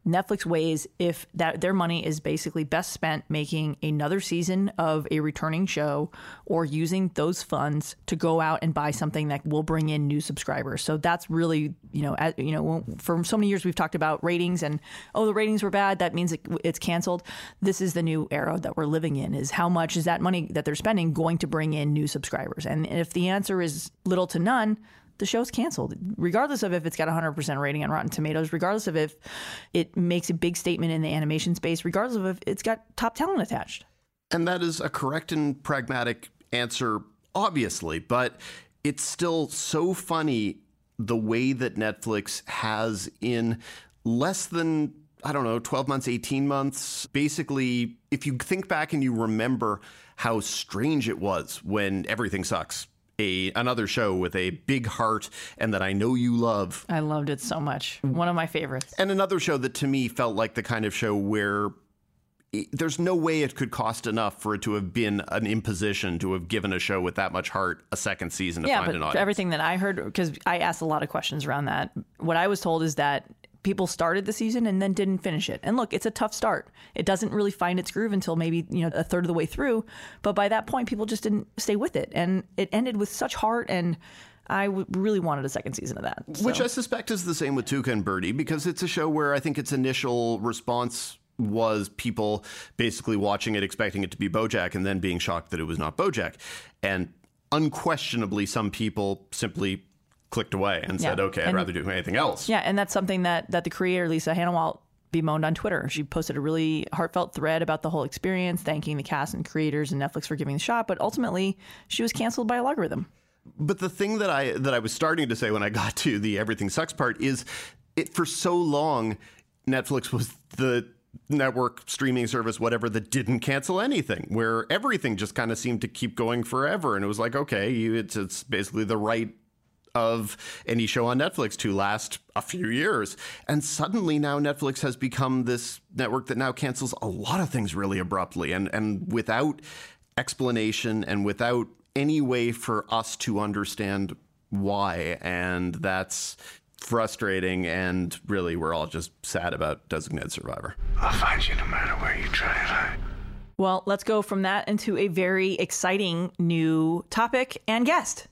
Netflix weighs if that their money is basically best spent making another season of a returning show or using those funds to go out and buy something that will bring in new subscribers. So that's really, you know, as, you know, for so many years we've talked about ratings and, oh, the ratings were bad, that means it, it's canceled. This is the new era that we're living in, is how much is that money that they're spending going to bring in new subscribers? And if the answer is little to none, the show's canceled, regardless of if it's got a one hundred percent rating on Rotten Tomatoes, regardless of if it makes a big statement in the animation space, regardless of if it's got top talent attached. And that is a correct and pragmatic answer, obviously, but it's still so funny the way that Netflix has, in less than, I don't know, twelve months, eighteen months, basically, if you think back and you remember how strange it was when Everything Sucks, A, another show with a big heart and that I know you love. I loved it so much. One of my favorites. And another show that to me felt like the kind of show where it, there's no way it could cost enough for it to have been an imposition to have given a show with that much heart a second season to yeah, find but an audience. Everything that I heard, because I asked a lot of questions around that, what I was told is that people started the season and then didn't finish it. And look, it's a tough start. It doesn't really find its groove until maybe, you know, a third of the way through. But by that point, people just didn't stay with it. And it ended with such heart, and I w- really wanted a second season of that. So. Which I suspect is the same with Tuca and Birdie, because it's a show where I think its initial response was people basically watching it, expecting it to be BoJack, and then being shocked that it was not BoJack. And unquestionably, some people simply clicked away and yeah. said, okay, I'd and, rather do anything else. Yeah, and that's something that that the creator, Lisa Hanawalt, bemoaned on Twitter. She posted a really heartfelt thread about the whole experience, thanking the cast and creators and Netflix for giving the shot, but ultimately she was canceled by a logarithm. But the thing that I that I was starting to say when I got to the Everything Sucks part is, it for so long, Netflix was the network, streaming service, whatever, that didn't cancel anything, where everything just kind of seemed to keep going forever. And it was like, okay, you, it's it's basically the right of any show on Netflix to last a few years. And suddenly now Netflix has become this network that now cancels a lot of things really abruptly and, and without explanation and without any way for us to understand why. And that's frustrating. And really, we're all just sad about Designated Survivor. I'll find you no matter where you try and hide. Well, let's go from that into a very exciting new topic and guest.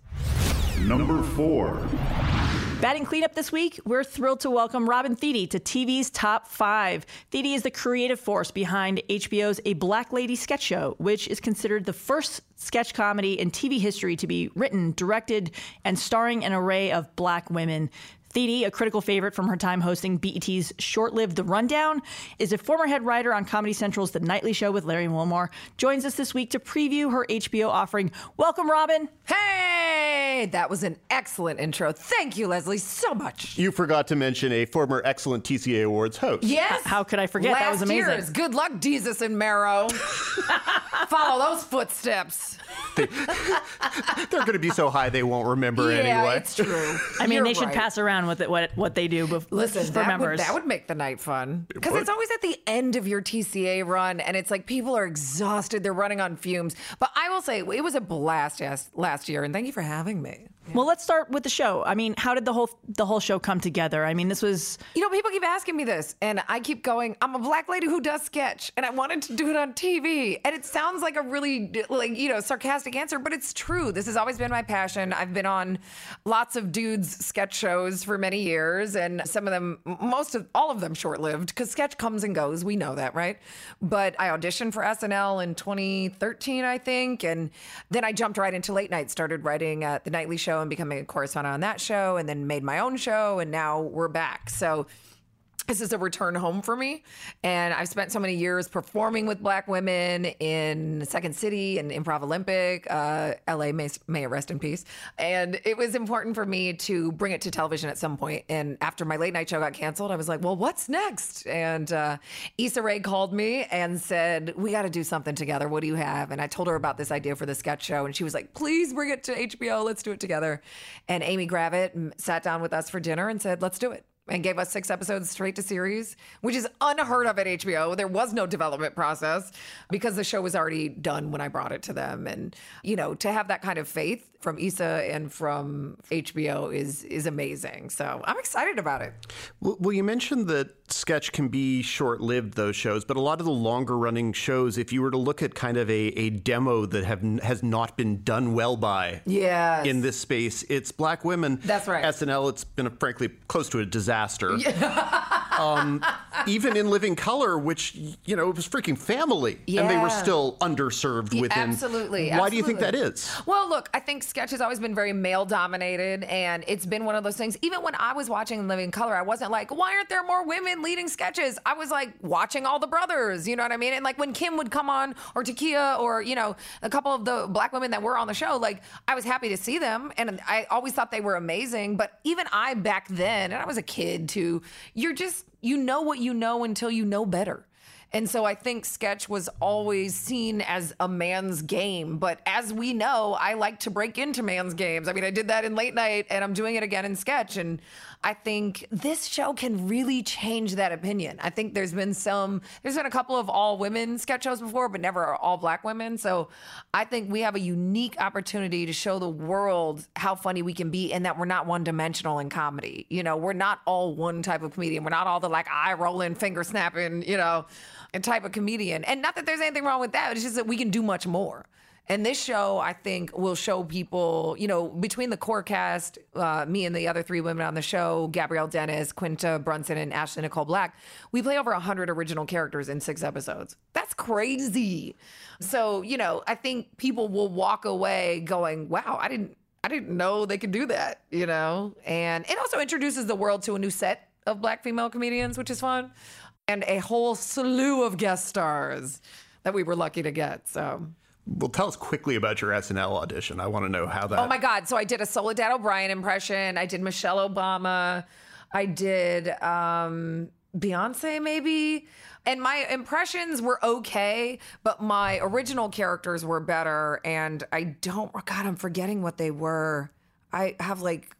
Number four. Batting cleanup this week, we're thrilled to welcome Robin Thede to T V's Top five. Thede is the creative force behind H B O's A Black Lady sketch show, which is considered the first sketch comedy in T V history to be written, directed, and starring an array of black women. Thede, a critical favorite from her time hosting B E T's short-lived The Rundown, is a former head writer on Comedy Central's The Nightly Show with Larry Wilmore. Joins us this week to preview her H B O offering. Welcome, Robin. Hey, that was an excellent intro. Thank you, Leslie, so much. You forgot to mention a former excellent T C A Awards host. Yes. How could I forget? Last That was amazing. Year's. Good luck, Jesus and Marrow. Follow those footsteps. They, they're going to be so high they won't remember yeah, anyway. It's true. I mean, You're they should right. pass around with it, what what they do bef- Listen, for that members. would, that would make the night fun. Because would. it's always at the end of your T C A run, and it's like people are exhausted. They're running on fumes. But I will say, it was a blast yes, last year, and thank you for having me. Well, let's start with the show. I mean, how did the whole the whole show come together? I mean, this was... You know, people keep asking me this, and I keep going, I'm a black lady who does sketch, and I wanted to do it on T V. And it sounds like a really, like, you know, sarcastic answer, but it's true. This has always been my passion. I've been on lots of dudes' sketch shows for many years, and some of them, most of, all of them short-lived, because sketch comes and goes. We know that, right? But I auditioned for S N L in twenty thirteen, I think, and then I jumped right into late night, started writing at The Nightly Show and becoming a correspondent on that show, and then made my own show, and now we're back. So this is a return home for me. And I've spent so many years performing with black women in Second City and Improv Olympic. Uh, L A may, may it rest in peace. And it was important for me to bring it to television at some point. And after my late night show got canceled, I was like, well, what's next? And uh, Issa Rae called me and said, we got to do something together. What do you have? And I told her about this idea for the sketch show. And she was like, please bring it to H B O. Let's do it together. And Amy Gravitt sat down with us for dinner and said, let's do it. And gave us six episodes straight to series, which is unheard of at H B O. There was no development process because the show was already done when I brought it to them. And, you know, to have that kind of faith from Issa and from H B O is is amazing. So I'm excited about it. Well, well, you mentioned that sketch can be short-lived, those shows, but a lot of the longer-running shows, if you were to look at kind of a, a demo that have has not been done well by yes. in this space, it's Black Women. That's right. S N L, it's been, a, frankly, close to a disaster. Yeah. um, even in Living Color, which, you know, it was freaking family, yeah. and they were still underserved yeah, within. Absolutely. Why absolutely. do you think that is? Well, look, I think sketch has always been very male-dominated, and it's been one of those things. Even when I was watching Living Color, I wasn't like, why aren't there more women leading sketches? I was like watching all the brothers, you know what I mean? And like when Kim would come on, or Takia, or, you know, a couple of the Black women that were on the show, like I was happy to see them, and I always thought they were amazing. But even I back then, and I was a kid too, you're just, you know what you know until you know better. And so I think sketch was always seen as a man's game. But as we know, I like to break into man's games. I mean, I did that in late night, and I'm doing it again in sketch. And I think this show can really change that opinion. I think there's been some, there's been a couple of all women sketch shows before, but never all Black women. So I think we have a unique opportunity to show the world how funny we can be, and that we're not one dimensional in comedy. You know, we're not all one type of comedian. We're not all the like eye rolling, finger snapping, you know, type of comedian. And not that there's anything wrong with that. It's just that we can do much more. And this show, I think, will show people, you know, between the core cast, uh, me and the other three women on the show, Gabrielle Dennis, Quinta Brunson, and Ashley Nicole Black, we play over one hundred original characters in six episodes. That's crazy. So, you know, I think people will walk away going, wow, I didn't, I didn't know they could do that, you know? And it also introduces the world to a new set of Black female comedians, which is fun. And a whole slew of guest stars that we were lucky to get, so... Well, tell us quickly about your S N L audition. I want to know how that... Oh, my God. So I did a Soledad O'Brien impression. I did Michelle Obama. I did um, Beyonce, maybe. And my impressions were okay, but my original characters were better. And I don't... God, I'm forgetting what they were. I have, like...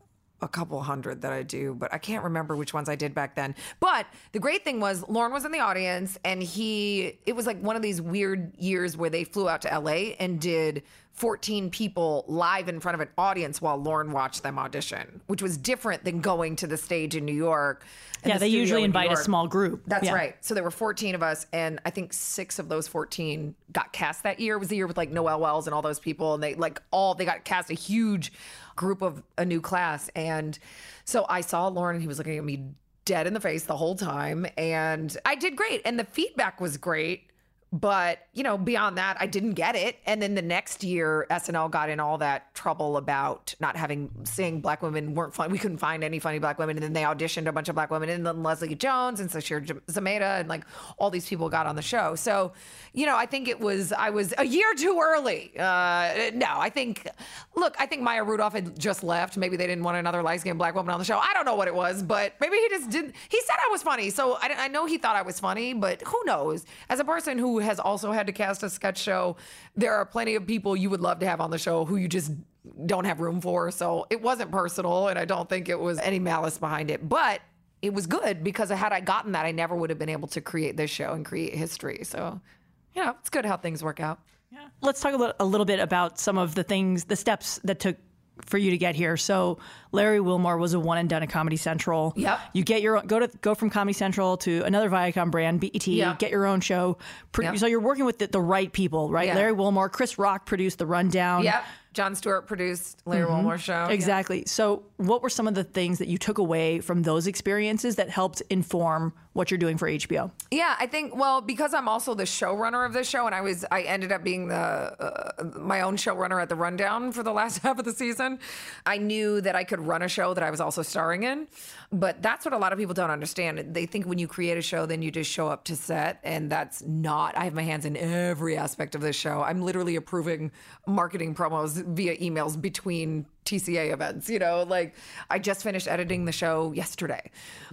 a couple hundred that I do, but I can't remember which ones I did back then. But the great thing was Lorne was in the audience, and he, it was like one of these weird years where they flew out to L A and did fourteen people live in front of an audience while Lorne watched them audition, which was different than going to the stage in New York. Yeah, the they studio usually in New invite a York. small group. That's Yeah. right. So there were fourteen of us, and I think six of those fourteen got cast that year. It was the year with like Noelle Wells and all those people, and they like all, they got cast a huge group of a new class. And so I saw Lorne, and he was looking at me dead in the face the whole time, and I did great, and the feedback was great. But, you know, beyond that, I didn't get it. And then the next year, S N L got in all that trouble about not having, saying Black women weren't funny. We couldn't find any funny Black women. And then they auditioned a bunch of Black women, and then Leslie Jones and Sashir Zameda, and like all these people got on the show. So, you know, I think it was, I was a year too early. Uh, no, I think, look, I think Maya Rudolph had just left. Maybe they didn't want another light-skinned Black woman on the show. I don't know what it was, but maybe he just didn't. He said I was funny. So I, I know he thought I was funny, but who knows? As a person who has also had to cast a sketch show, there are plenty of people you would love to have on the show who you just don't have room for. So it wasn't personal, and I don't think it was any malice behind it. But it was good, because had I gotten that, I never would have been able to create this show and create history. So, you know, it's good how things work out. Yeah. Let's talk a little, a little bit about some of the things, the steps that took for you to get here. So Larry Wilmore was a one and done at Comedy Central. Yep. You get your go to go from Comedy Central to another Viacom brand, B E T. Yep. Get your own show. Pro- Yep. So you're working with the, the right people, right? Yeah. Larry Wilmore, Chris Rock produced The Rundown. Yep. Jon Stewart produced Larry Mm-hmm. Wilmore show. Exactly. So what were some of the things that you took away from those experiences that helped inform what you're doing for H B O? Yeah, I think, well, because I'm also the showrunner of this show, and I was, I ended up being the uh, my own showrunner at The Rundown for the last half of the season. I knew that I could run a show that I was also starring in, but that's what a lot of people don't understand. They think when you create a show, then you just show up to set, and that's not. I have my hands in every aspect of this show. I'm literally approving marketing promos via emails between T C A events, you know, like I just finished editing the show yesterday.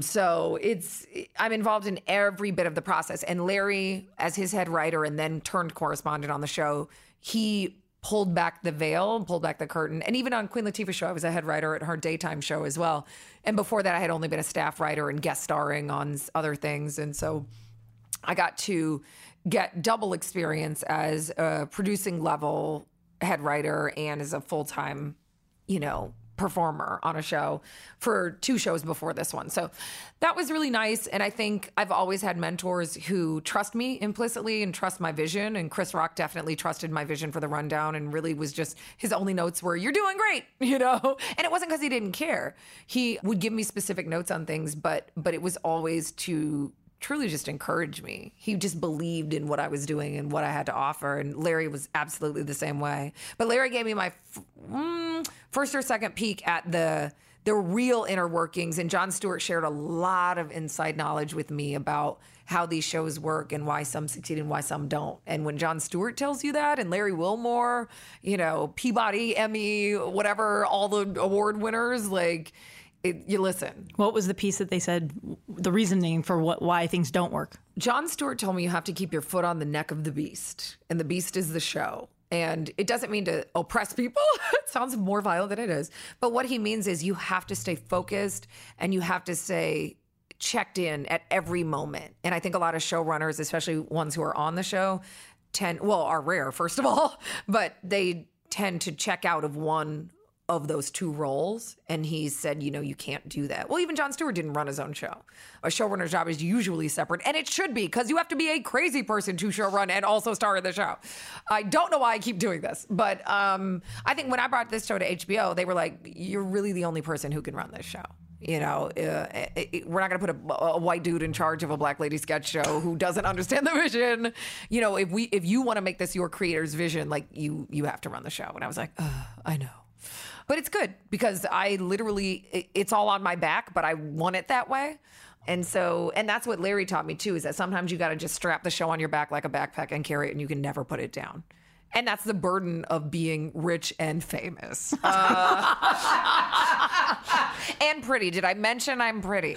So it's, I'm involved in every bit of the process. And Larry, as his head writer and then turned correspondent on the show, he pulled back the veil, pulled back the curtain. And even on Queen Latifah's show, I was a head writer at her daytime show as well. And before that, I had only been a staff writer and guest starring on other things. And so I got to get double experience as a producing level head writer and as a full-time, you know, performer on a show for two shows before this one. So that was really nice. And I think I've always had mentors who trust me implicitly and trust my vision. And Chris Rock definitely trusted my vision for the rundown and really was just, his only notes were, you're doing great, you know? And it wasn't because he didn't care. He would give me specific notes on things, but but it was always to truly just encourage me. He just believed in what I was doing and what I had to offer. And Larry was absolutely the same way. But Larry gave me my f- mm, first or second peek at the the real inner workings. And Jon Stewart shared a lot of inside knowledge with me about how these shows work and why some succeed and why some don't. And when Jon Stewart tells you that, and Larry Wilmore, you know, Peabody, Emmy, whatever, all the award winners, like, It, you listen. What was the piece that they said, the reasoning for what why things don't work? Jon Stewart told me you have to keep your foot on the neck of the beast, and the beast is the show. And it doesn't mean to oppress people. It sounds more violent than it is. But what he means is you have to stay focused and you have to stay checked in at every moment. And I think a lot of showrunners, especially ones who are on the show, tend, well, are rare, first of all, but they tend to check out of one of those two roles. And he said, you know, you can't do that. Well, even Jon Stewart didn't run his own show. A showrunner's job is usually separate, and it should be, because you have to be a crazy person to showrun and also star in the show. I don't know why I keep doing this, but um, I think when I brought this show to H B O, they were like, you're really the only person who can run this show. You know, uh, it, it, we're not going to put a, a white dude in charge of a black lady sketch show who doesn't understand the vision. You know, if we if you want to make this your creator's vision, like you you have to run the show. And I was like, oh, I know. But it's good because I literally, it's all on my back, but I want it that way. And so, and that's what Larry taught me too, is that sometimes you got to just strap the show on your back like a backpack and carry it, and you can never put it down. And that's the burden of being rich and famous. Uh, and pretty. Did I mention I'm pretty?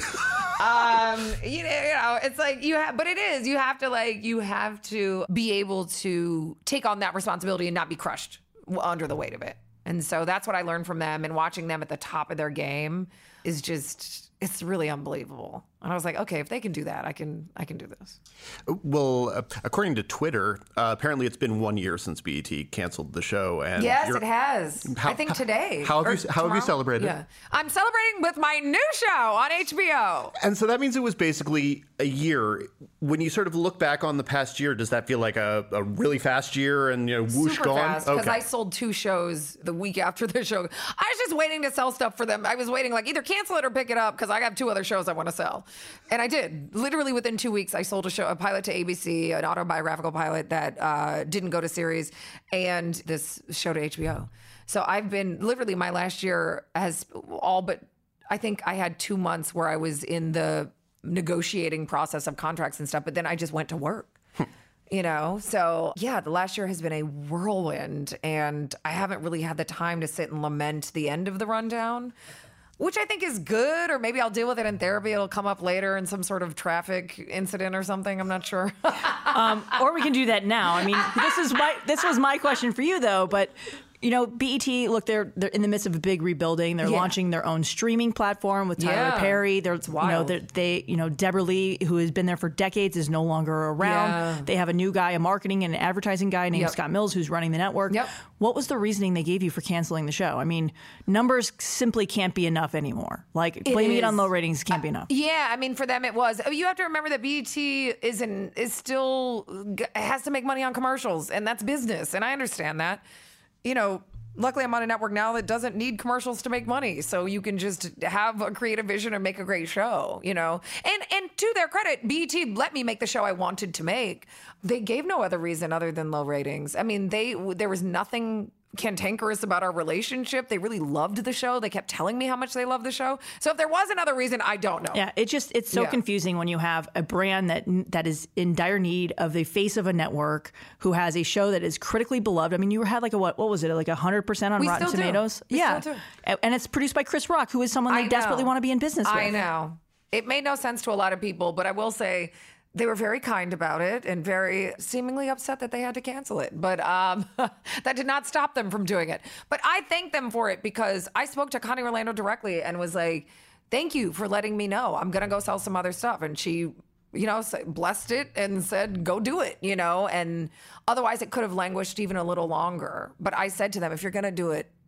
Um, you know, you know, it's like you have, but it is, you have to like, you have to be able to take on that responsibility and not be crushed under the weight of it. And so that's what I learned from them, and watching them at the top of their game is just, it's really unbelievable. And I was like, okay, if they can do that, I can I can do this. Well, uh, according to Twitter, uh, apparently it's been one year since B E T canceled the show. And yes, it has. How, I think today. How have, you, how have you celebrated? Yeah. I'm celebrating with my new show on H B O. And so that means it was basically a year. When you sort of look back on the past year, does that feel like a, a really fast year and, you know, whoosh, Super gone? fast, because okay. I sold two shows the week after the show. I was just waiting to sell stuff for them. I was waiting, like, either cancel it or pick it up, because I have two other shows I want to sell. And I did. Literally within two weeks, I sold a show, a pilot to A B C, an autobiographical pilot that uh, didn't go to series, and this show to H B O. So I've been, literally my last year has all but, I think I had two months where I was in the negotiating process of contracts and stuff, but then I just went to work. You know, so yeah, the last year has been a whirlwind, and I haven't really had the time to sit and lament the end of the rundown, which I think is good, or maybe I'll deal with it in therapy. It'll come up later in some sort of traffic incident or something. I'm not sure. um, or we can do that now. I mean, this is my this was my question for you, though, but. You know, B E T, look, they're they're in the midst of a big rebuilding. They're yeah. launching their own streaming platform with Tyler yeah. Perry. They're, you know, they're, they, you know, Deborah Lee, who has been there for decades, is no longer around. Yeah. They have a new guy, a marketing and advertising guy named yep. Scott Mills, who's running the network. Yep. What was the reasoning they gave you for canceling the show? I mean, numbers simply can't be enough anymore. Like, it blaming is. it on low ratings can't be enough. Yeah, I mean, for them it was. You have to remember that B E T is in, is still has to make money on commercials, and that's business, and I understand that. You know. Luckily, I'm on a network now that doesn't need commercials to make money, so you can just have a creative vision and make a great show, you know? And and to their credit, B E T let me make the show I wanted to make. They gave no other reason other than low ratings. I mean, they there was nothing cantankerous about our relationship. They really loved the show. They kept telling me how much they loved the show. So if there was another reason, I don't know. Yeah, it just it's so yeah. confusing when you have a brand that that is in dire need of the face of a network who has a show that is critically beloved. I mean, you had like a what what was it like a hundred percent on we Rotten still Tomatoes? Do. We yeah, still do. And it's produced by Chris Rock, who is someone they I desperately know. want to be in business with. I know. It made no sense to a lot of people, but I will say they were very kind about it and very seemingly upset that they had to cancel it. But um, that did not stop them from doing it. But I thank them for it, because I spoke to Connie Orlando directly and was like, thank you for letting me know. I'm going to go sell some other stuff. And she, you know, blessed it and said, go do it, you know. And otherwise it could have languished even a little longer. But I said to them, if you're going to do it,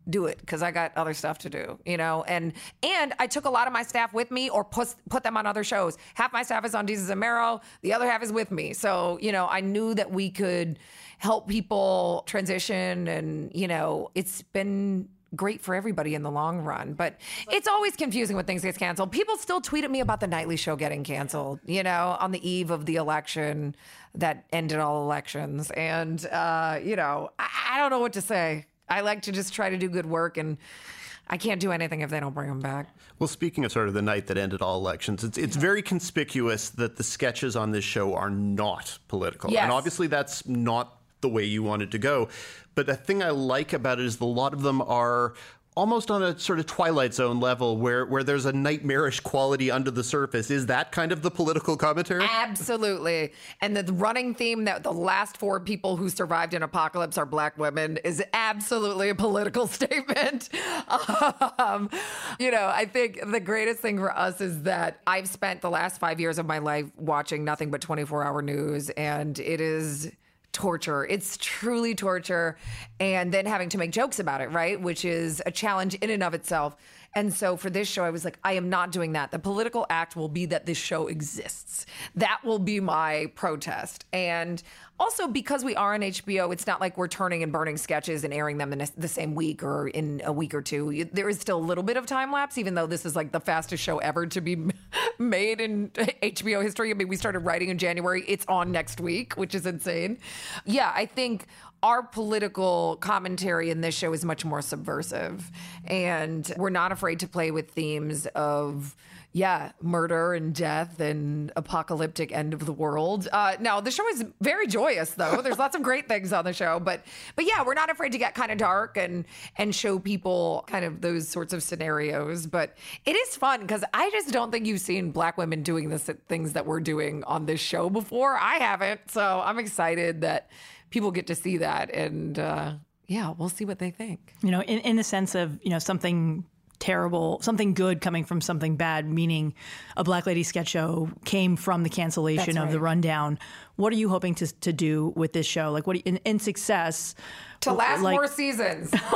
do it because I got other stuff to do, you know? And and I took a lot of my staff with me or put, put them on other shows. Half my staff is on Desus and Mero. The other half is with me. So, you know, I knew that we could help people transition and, you know, it's been great for everybody in the long run. But it's always confusing when things get canceled. People still tweet at me about the Nightly Show getting canceled, you know, on the eve of the election that ended all elections. And, uh, you know, I, I don't know what to say. I like to just try to do good work, and I can't do anything if they don't bring them back. Well, speaking of sort of the night that ended all elections, it's it's very conspicuous that the sketches on this show are not political. Yes. And obviously that's not the way you wanted to go. But the thing I like about it is a lot of them are almost on a sort of Twilight Zone level where, where there's a nightmarish quality under the surface. Is that kind of the political commentary? Absolutely. And the running theme that the last four people who survived an apocalypse are black women is absolutely a political statement. Um, you know, I think the greatest thing for us is that I've spent the last five years of my life watching nothing but twenty-four hour news, and it is torture. It's truly torture. And then having to make jokes about it, right? Which is a challenge in and of itself. And so for this show, I was like, I am not doing that. The political act will be that this show exists. That will be my protest. And also because we are on H B O, it's not like we're turning and burning sketches and airing them in a, the same week or in a week or two. There is still a little bit of time lapse, even though this is like the fastest show ever to be made in H B O history. I mean, we started writing in January. It's on next week, which is insane. Yeah, I think our political commentary in this show is much more subversive. And we're not afraid to play with themes of, yeah, murder and death and apocalyptic end of the world. Uh, now, the show is very joyous, though. There's lots of great things on the show. But but yeah, we're not afraid to get kind of dark and, and show people kind of those sorts of scenarios. But it is fun because I just don't think you've seen black women doing the things that we're doing on this show before. I haven't. So I'm excited that people get to see that. And uh, yeah, we'll see what they think. You know, in, in the sense of, you know, something terrible, something good coming from something bad, meaning a Black Lady sketch show came from the cancellation That's of right. the rundown. What are you hoping to to do with this show? Like, what do you, in, in success? To last like, more seasons. But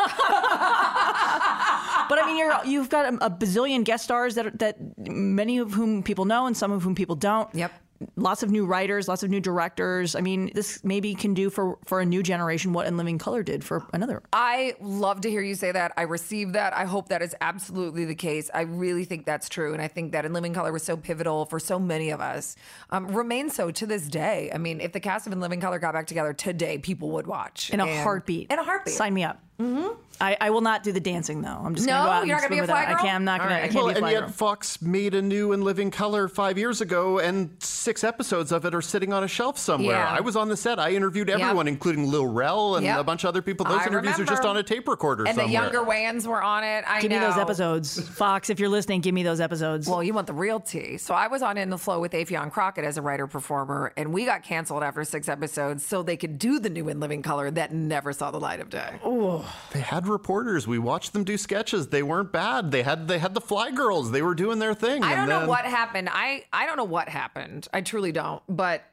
I mean, you're, you've got a, a bazillion guest stars that that many of whom people know and some of whom people don't. Yep. Lots of new writers, lots of new directors. I mean, this maybe can do for, for a new generation what In Living Color did for another. I love to hear you say that. I received that. I hope that is absolutely the case. I really think that's true. And I think that In Living Color was so pivotal for so many of us. Um, remains so to this day. I mean, if the cast of In Living Color got back together today, people would watch. In a And- heartbeat. In a heartbeat. Sign me up. Mm-hmm. I, I will not do the dancing, though. I'm just No? going to go out You're and not gonna be swim a with fly it. I girl? can't, I'm not going to. I All right. can't Well, be a and fly yet girl. Fox made a new In Living Color five years ago, and six episodes of it are sitting on a shelf somewhere. Yeah. I was on the set. I interviewed everyone, Yep. including Lil Rel and Yep. a bunch of other people. Those I interviews are just remember. on a tape recorder And somewhere. the younger Wayans were on it. I Give know. me those episodes. Fox, if you're listening, give me those episodes. Well, you want the real tea. So I was on In the Flow with Afion Crockett as a writer-performer, and we got canceled after six episodes so they could do the new In Living Color that never saw the light of day. They had reporters. We watched them do sketches. They weren't bad. They had they had the Fly Girls. They were doing their thing. I and don't know then- what happened. I, I don't know what happened. I truly don't. But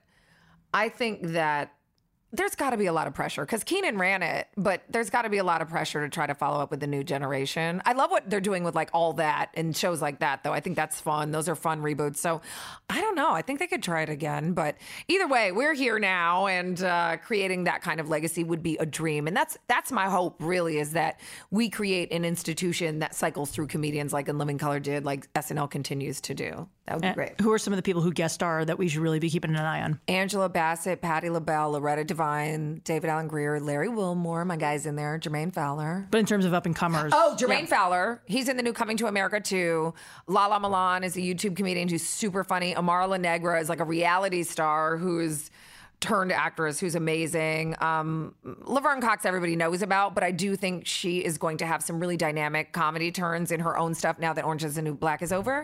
I think that there's got to be a lot of pressure because Keenan ran it, but there's got to be a lot of pressure to try to follow up with the new generation. I love what they're doing with like All That and shows like that, though. I think that's fun. Those are fun reboots. So I don't know. I think they could try it again. But either way, we're here now, and uh, creating that kind of legacy would be a dream. And that's that's my hope, really, is that we create an institution that cycles through comedians like In Living Color did, like S N L continues to do. That would be And great. who are some of the people who guest star that we should really be keeping an eye on? Angela Bassett, Patti LaBelle, Loretta Devine, David Allen Greer, Larry Wilmore, my guy's in there, Jermaine Fowler. But in terms of up and comers. Oh, Jermaine Fowler. He's in the new Coming to America too. Lala Milan is a YouTube comedian who's super funny. Amara La Negra is like a reality star who's turned actress who's amazing. Um, Laverne Cox, everybody knows about, but I do think she is going to have some really dynamic comedy turns in her own stuff now that Orange is the New Black is over.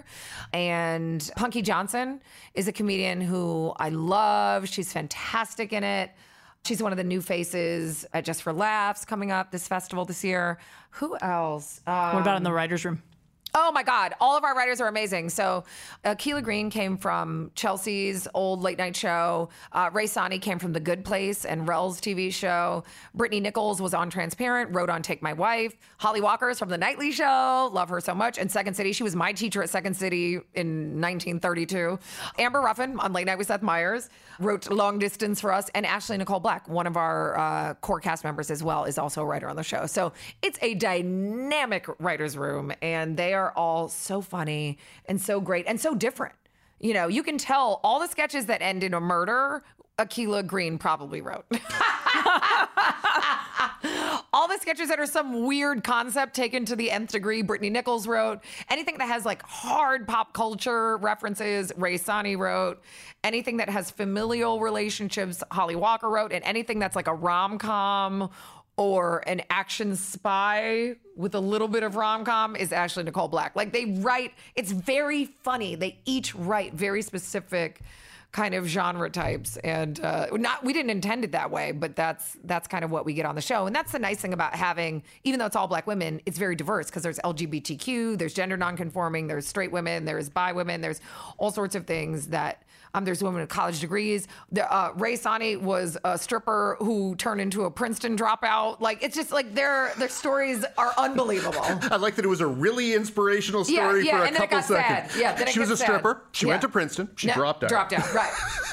And Punky Johnson is a comedian who I love. She's fantastic in it. She's one of the new faces at Just for Laughs coming up this festival this year. Who else? Um, What about in the writer's room? Oh my God. All of our writers are amazing. So Akilah Green came from Chelsea's old late night show. Uh, Ray Sani came from The Good Place and Rel's T V show. Brittany Nichols was on Transparent, wrote on Take My Wife. Holly Walker is from The Nightly Show. Love her so much. And Second City, she was my teacher at Second City in nineteen thirty-two. Amber Ruffin on Late Night with Seth Meyers wrote Long Distance for us. And Ashley Nicole Black, one of our uh, core cast members as well, is also a writer on the show. So it's a dynamic writer's room, and they are all so funny and so great and so different. You know, you can tell all the sketches that end in a murder, Akilah Green probably wrote. All the sketches that are some weird concept taken to the nth degree, Brittany Nichols wrote. Anything that has like hard pop culture references, Ray Sani wrote. Anything that has familial relationships, Holly Walker wrote. And anything that's like a rom-com or an action spy with a little bit of rom-com is Ashley Nicole Black. Like they write, it's very funny. They each write very specific kind of genre types, and uh, not we didn't intend it that way, but that's that's kind of what we get on the show. And that's the nice thing about having, even though it's all Black women, it's very diverse because there's L G B T Q, there's gender nonconforming, there's straight women, there's bi women, there's all sorts of things that. Um, there's women with college degrees. The, uh, Ray Sani was a stripper who turned into a Princeton dropout. Like, it's just like their their stories are unbelievable. I like that it was a really inspirational story yeah, yeah, for a and couple then it got seconds. Sad. Yeah, then it she was a sad. stripper. She yeah. went to Princeton. She no, dropped out. Dropped out, right.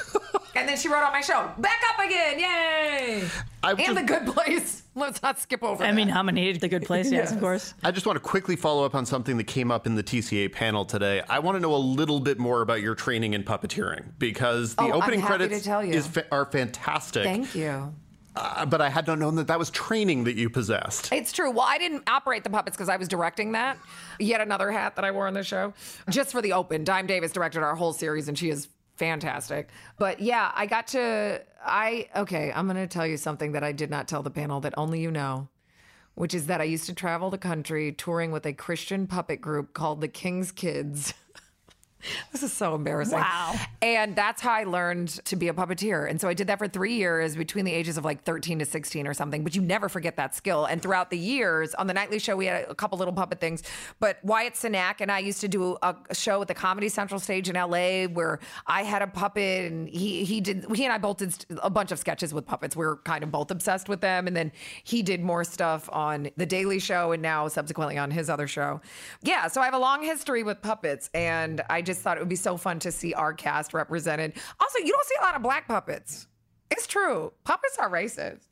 And then she wrote on my show, Back Up Again, yay! I and just, The Good Place. Let's not skip over I that. mean, nominated The Good Place, yes, yes, of course. I just want to quickly follow up on something that came up in the T C A panel today. I want to know a little bit more about your training in puppeteering, because the oh, opening I'm happy credits to tell you. Is fa- are fantastic. Thank you. Uh, but I had not known that that was training that you possessed. It's true. Well, I didn't operate the puppets because I was directing that. Yet another hat that I wore on the show. Just for the open. Dime Davis directed our whole series, and she is fantastic. But yeah, I got to, I, okay, I'm going to tell you something that I did not tell the panel that only you know, which is that I used to travel the country touring with a Christian puppet group called the King's Kids. This is so embarrassing. Wow. And that's how I learned to be a puppeteer. And so I did that for three years between the ages of like thirteen to sixteen or something. But you never forget that skill. And throughout the years, on the Nightly Show, we had a couple little puppet things. But Wyatt Cenac and I used to do a, a show at the Comedy Central stage in L A where I had a puppet, and he he did he and I both did a bunch of sketches with puppets. We were kind of both obsessed with them. And then he did more stuff on The Daily Show and now subsequently on his other show. Yeah, so I have a long history with puppets, and I just thought it would be so fun to see our cast represented. Also, you don't see a lot of Black puppets. It's true. Puppets are racist.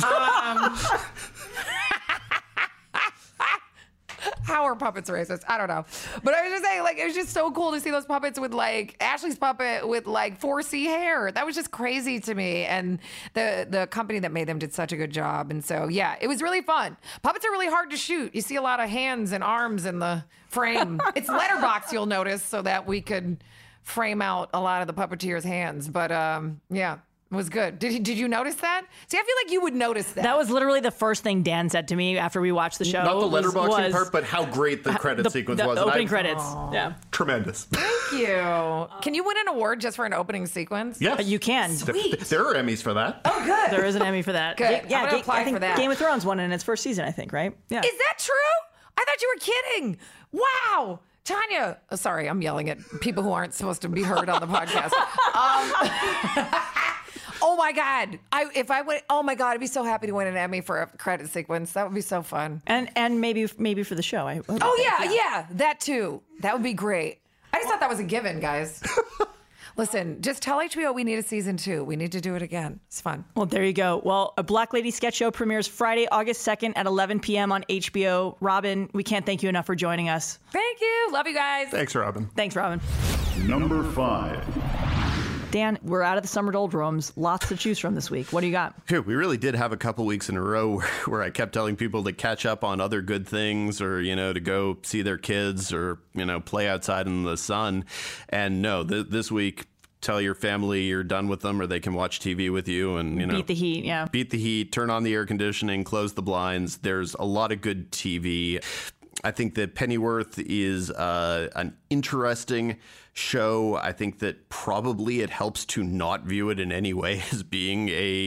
Um, how are puppets racist? I don't know. But I was just saying, like, it was just so cool to see those puppets with, like, Ashley's puppet with, like, four C hair. That was just crazy to me. And the, the company that made them did such a good job. And so, yeah, it was really fun. Puppets are really hard to shoot. You see a lot of hands and arms in the frame. It's letterbox, you'll notice, so that we could frame out a lot of the puppeteers' hands. But, um, yeah. It was good. Did he, did you notice that? See, I feel like you would notice that. That was literally the first thing Dan said to me after we watched the show. Not the letterboxing was, part, but how great the credit the, sequence the was. opening I, credits. Aww. Yeah. Tremendous. Thank you. Can you win an award just for an opening sequence? Yes. You can. Sweet. There are Emmys for that. Oh, good. There is an Emmy for that. Good. Yeah, I'm gonna Ga- apply I think for that. Game of Thrones won in its first season, I think, right? Yeah. Is that true? I thought you were kidding. Wow. Tanya. Oh, sorry, I'm yelling at people who aren't supposed to be heard on the podcast. Um, oh my God. I if I would oh my God, I'd be so happy to win an Emmy for a credit sequence. That would be so fun. And and maybe maybe for the show. I hope Oh yeah, yeah, that too. That would be great. I just thought that was a given, guys. Listen, just tell H B O we need a season two. We need to do it again. It's fun. Well, there you go. Well, a Black Lady sketch show premieres Friday, August second at eleven p.m. on H B O. Robin, we can't thank you enough for joining us. Thank you. Love you guys. Thanks, Robin. Thanks, Robin. Number five. Dan, we're out of the summer doldrums. Lots to choose from this week. What do you got? Here, we really did have a couple weeks in a row where, where I kept telling people to catch up on other good things, or, you know, to go see their kids, or, you know, play outside in the sun. And no, th- this week, tell your family you're done with them, or they can watch T V with you and, you know, Beat the heat, yeah. Beat the heat, turn on the air conditioning, close the blinds. There's a lot of good T V. I think that Pennyworth is uh, an interesting show. I think that probably it helps to not view it in any way as being a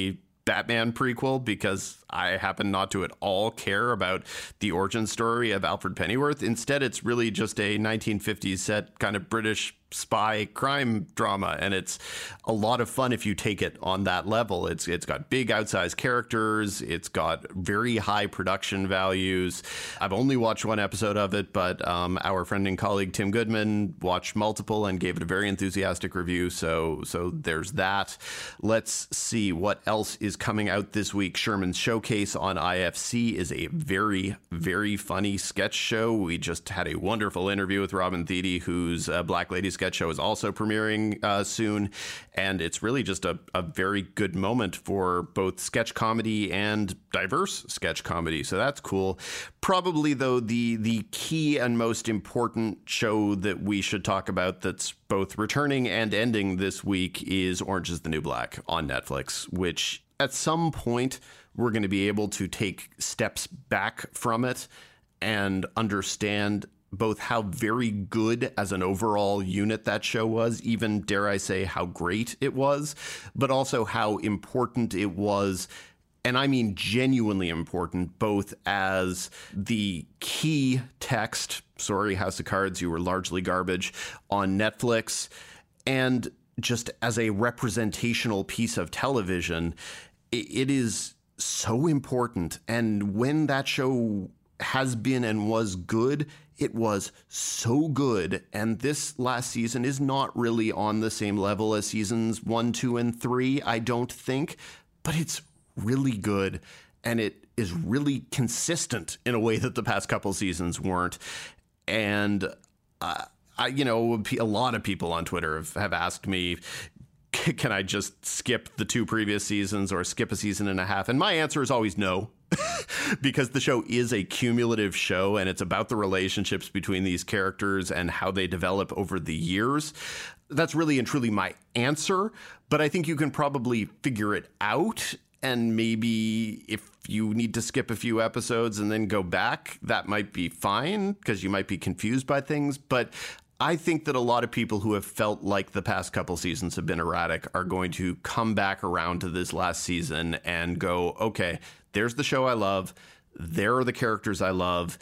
Batman prequel because I happen not to at all care about the origin story of Alfred Pennyworth. Instead, it's really just a nineteen fifties set kind of British spy crime drama, and it's a lot of fun if you take it on that level. It's it's got big outsized characters, it's got very high production values. I've only watched one episode of it, but um, our friend and colleague Tim Goodman watched multiple and gave it a very enthusiastic review, so so there's that. Let's see what else is coming out this week. Sherman's Showcase on I F C is a very, very funny sketch show. We just had a wonderful interview with Robin Thede, whose uh, Black Lady sketch show is also premiering uh, soon, and it's really just a, a very good moment for both sketch comedy and diverse sketch comedy, so that's cool. Probably, though, the the key and most important show that we should talk about that's both returning and ending this week is Orange is the New Black on Netflix, which at some point we're going to be able to take steps back from it and understand both how very good as an overall unit that show was, even, dare I say, how great it was, but also how important it was, and I mean genuinely important, both as the key text, sorry, House of Cards, you were largely garbage, on Netflix, and just as a representational piece of television. It is so important, and when that show has been and was good, it was so good, and this last season is not really on the same level as seasons one, two, and three, I don't think, but it's really good, and it is really consistent in a way that the past couple seasons weren't. And uh, I, you know, a lot of people on Twitter have, have asked me, can I just skip the two previous seasons or skip a season and a half? And my answer is always no. Because the show is a cumulative show, and it's about the relationships between these characters and how they develop over the years. That's really and truly my answer, but I think you can probably figure it out. And maybe if you need to skip a few episodes and then go back, that might be fine because you might be confused by things. But I think that a lot of people who have felt like the past couple seasons have been erratic are going to come back around to this last season and go, okay, there's the show I love. There are the characters I love.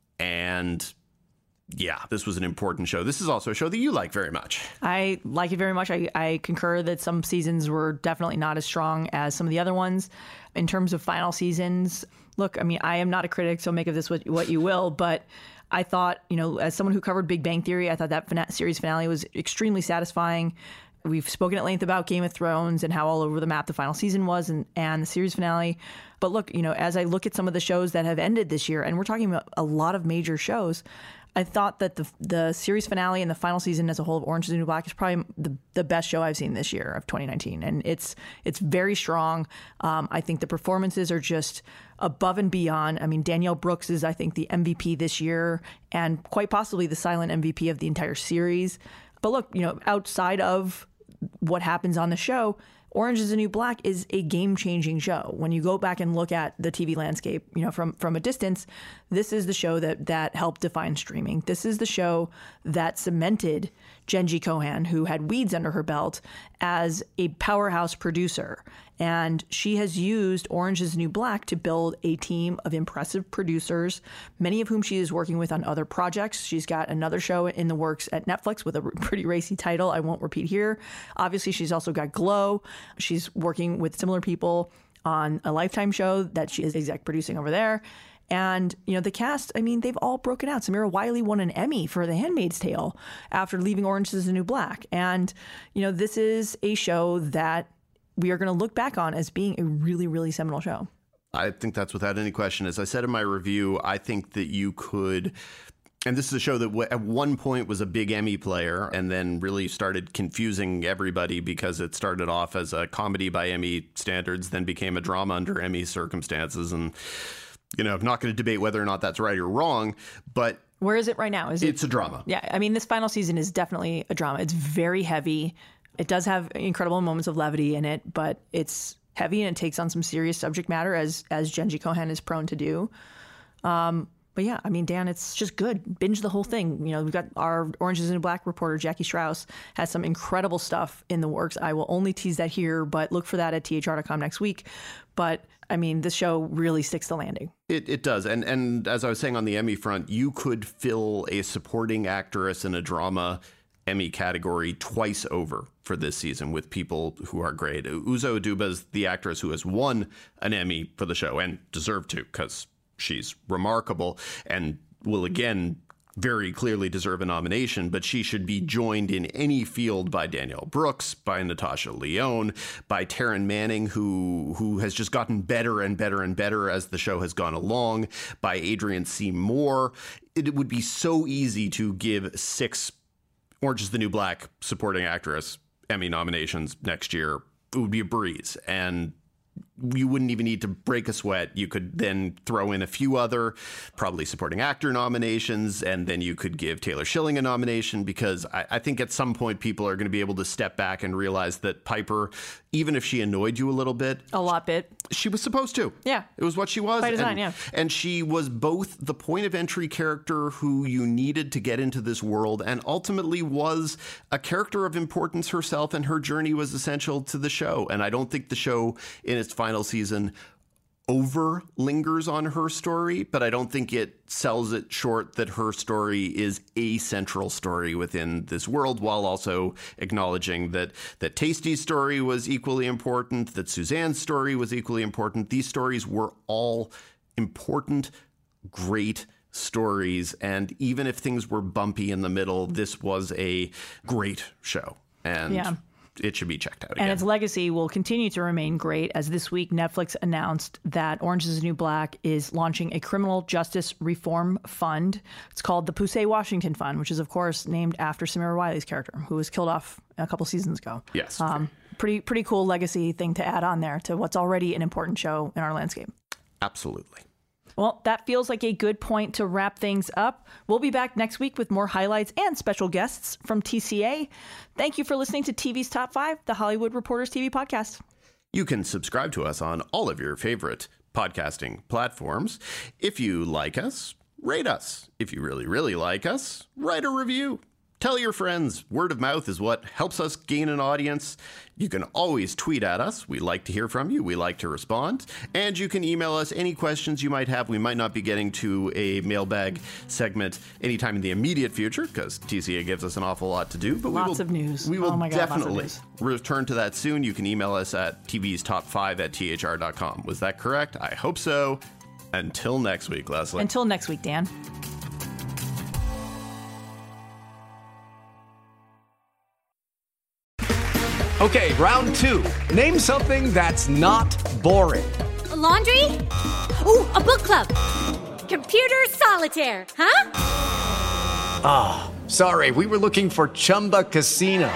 And yeah, this was an important show. This is also a show that you like very much. I like it very much. I, I concur that some seasons were definitely not as strong as some of the other ones. In terms of final seasons, look, I mean, I am not a critic, so make of this what, what you will, but I thought, you know, as someone who covered Big Bang Theory, I thought that fina- series finale was extremely satisfying. We've spoken at length about Game of Thrones and how all over the map the final season was and, and the series finale. But look, you know, as I look at some of the shows that have ended this year, and we're talking about a lot of major shows, I thought that the the series finale and the final season as a whole of Orange is the New Black is probably the, the best show I've seen this year of twenty nineteen. And it's it's very strong. Um, I think the performances are just above and beyond. I mean, Danielle Brooks is, I think, the M V P this year and quite possibly the silent M V P of the entire series. But look, you know, outside of what happens on the show, Orange is the New Black is a game-changing show. When you go back and look at the T V landscape, you know, from from a distance, this is the show that that helped define streaming. This is the show that cemented Jenji Kohan, who had Weeds under her belt, as a powerhouse producer. And she has used Orange is the New Black to build a team of impressive producers, many of whom she is working with on other projects. She's got another show in the works at Netflix with a pretty racy title I won't repeat here. Obviously, she's also got Glow. She's working with similar people on a Lifetime show that she is exec producing over there. And, you know, the cast, I mean, they've all broken out. Samira Wiley won an Emmy for The Handmaid's Tale after leaving Orange is the New Black. And, you know, this is a show that we are going to look back on as being a really, really seminal show. I think that's without any question. As I said in my review, I think that you could, and this is a show that w- at one point was a big Emmy player and then really started confusing everybody because it started off as a comedy by Emmy standards, then became a drama under Emmy circumstances. And, you know, I'm not going to debate whether or not that's right or wrong, but where is it right now? Is it? It's a drama. Yeah. I mean, this final season is definitely a drama. It's very heavy. It does have incredible moments of levity in it, but it's heavy and it takes on some serious subject matter, as as Jenji Kohan is prone to do. Um, But yeah, I mean, Dan, it's just good. Binge the whole thing. You know, we've got our Orange is the New Black reporter, Jackie Strauss, has some incredible stuff in the works. I will only tease that here, but look for that at T H R dot com next week. But I mean, this show really sticks the landing. It, it does. And, and as I was saying on the Emmy front, you could fill a supporting actress in a drama Emmy category twice over for this season with people who are great. Uzo Aduba is the actress who has won an Emmy for the show and deserved to, because she's remarkable and will again very clearly deserve a nomination, but she should be joined in any field by Danielle Brooks, by Natasha Lyonne, by Taryn Manning, who who has just gotten better and better and better as the show has gone along, by Adrienne C. Moore. It would be so easy to give six Orange is the New Black supporting actress Emmy nominations next year. It would be a breeze. And you wouldn't even need to break a sweat. You could then throw in a few other probably supporting actor nominations, and then you could give Taylor Schilling a nomination, because I, I think at some point people are going to be able to step back and realize that Piper, even if she annoyed you a little bit, a lot bit, she was supposed to. Yeah. It was what she was. By design, and, yeah. And she was both the point of entry character who you needed to get into this world, and ultimately was a character of importance herself, and her journey was essential to the show. And I don't think the show in its final season over lingers on her story, but I don't think it sells it short that her story is a central story within this world, while also acknowledging that that Tasty's story was equally important, that Suzanne's story was equally important. These stories were all important, great stories, and even if things were bumpy in the middle, this was a great show. And yeah. It should be checked out again. And its legacy will continue to remain great, as this week Netflix announced that Orange is the New Black is launching a criminal justice reform fund. It's called the Poussey Washington Fund, which is, of course, named after Samira Wiley's character, who was killed off a couple seasons ago. Yes. Um, pretty, pretty cool legacy thing to add on there to what's already an important show in our landscape. Absolutely. Well, that feels like a good point to wrap things up. We'll be back next week with more highlights and special guests from T C A. Thank you for listening to T V's Top five, the Hollywood Reporters T V podcast. You can subscribe to us on all of your favorite podcasting platforms. If you like us, rate us. If you really, really like us, write a review. Tell your friends. Word of mouth is what helps us gain an audience. You can always tweet at us. We like to hear from you. We like to respond. And you can email us any questions you might have. We might not be getting to a mailbag segment anytime in the immediate future, because T C A gives us an awful lot to do. But lots we will, of news. We will oh my God, definitely lots of news. return to that soon. You can email us at T V's top five at T H R dot com. Was that correct? I hope so. Until next week, Leslie. Until next week, Dan. Okay, round two. Name something that's not boring. A laundry? Ooh, a book club. Computer solitaire, huh? Ah, oh, sorry, we were looking for Chumba Casino.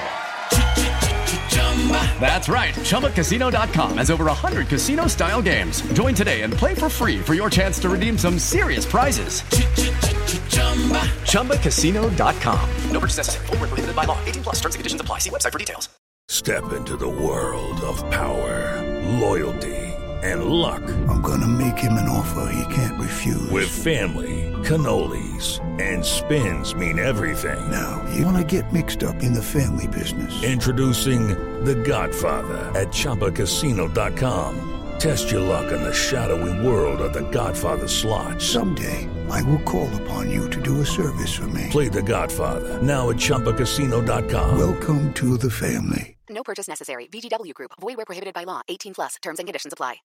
That's right, Chumba Casino dot com has over one hundred casino-style games. Join today and play for free for your chance to redeem some serious prizes. Chumba Casino dot com. No purchase necessary. Void where prohibited by law. eighteen plus. Terms and conditions apply. See website for details. Step into the world of power, loyalty, and luck. I'm gonna make him an offer he can't refuse. With family, cannolis, and spins mean everything. Now, you wanna get mixed up in the family business. Introducing The Godfather at Chumba Casino dot com. Test your luck in the shadowy world of The Godfather slot. Someday, I will call upon you to do a service for me. Play The Godfather, now at Chumba Casino dot com. Welcome to the family. No purchase necessary. V G W Group. Void where prohibited by law. eighteen plus. Terms and conditions apply.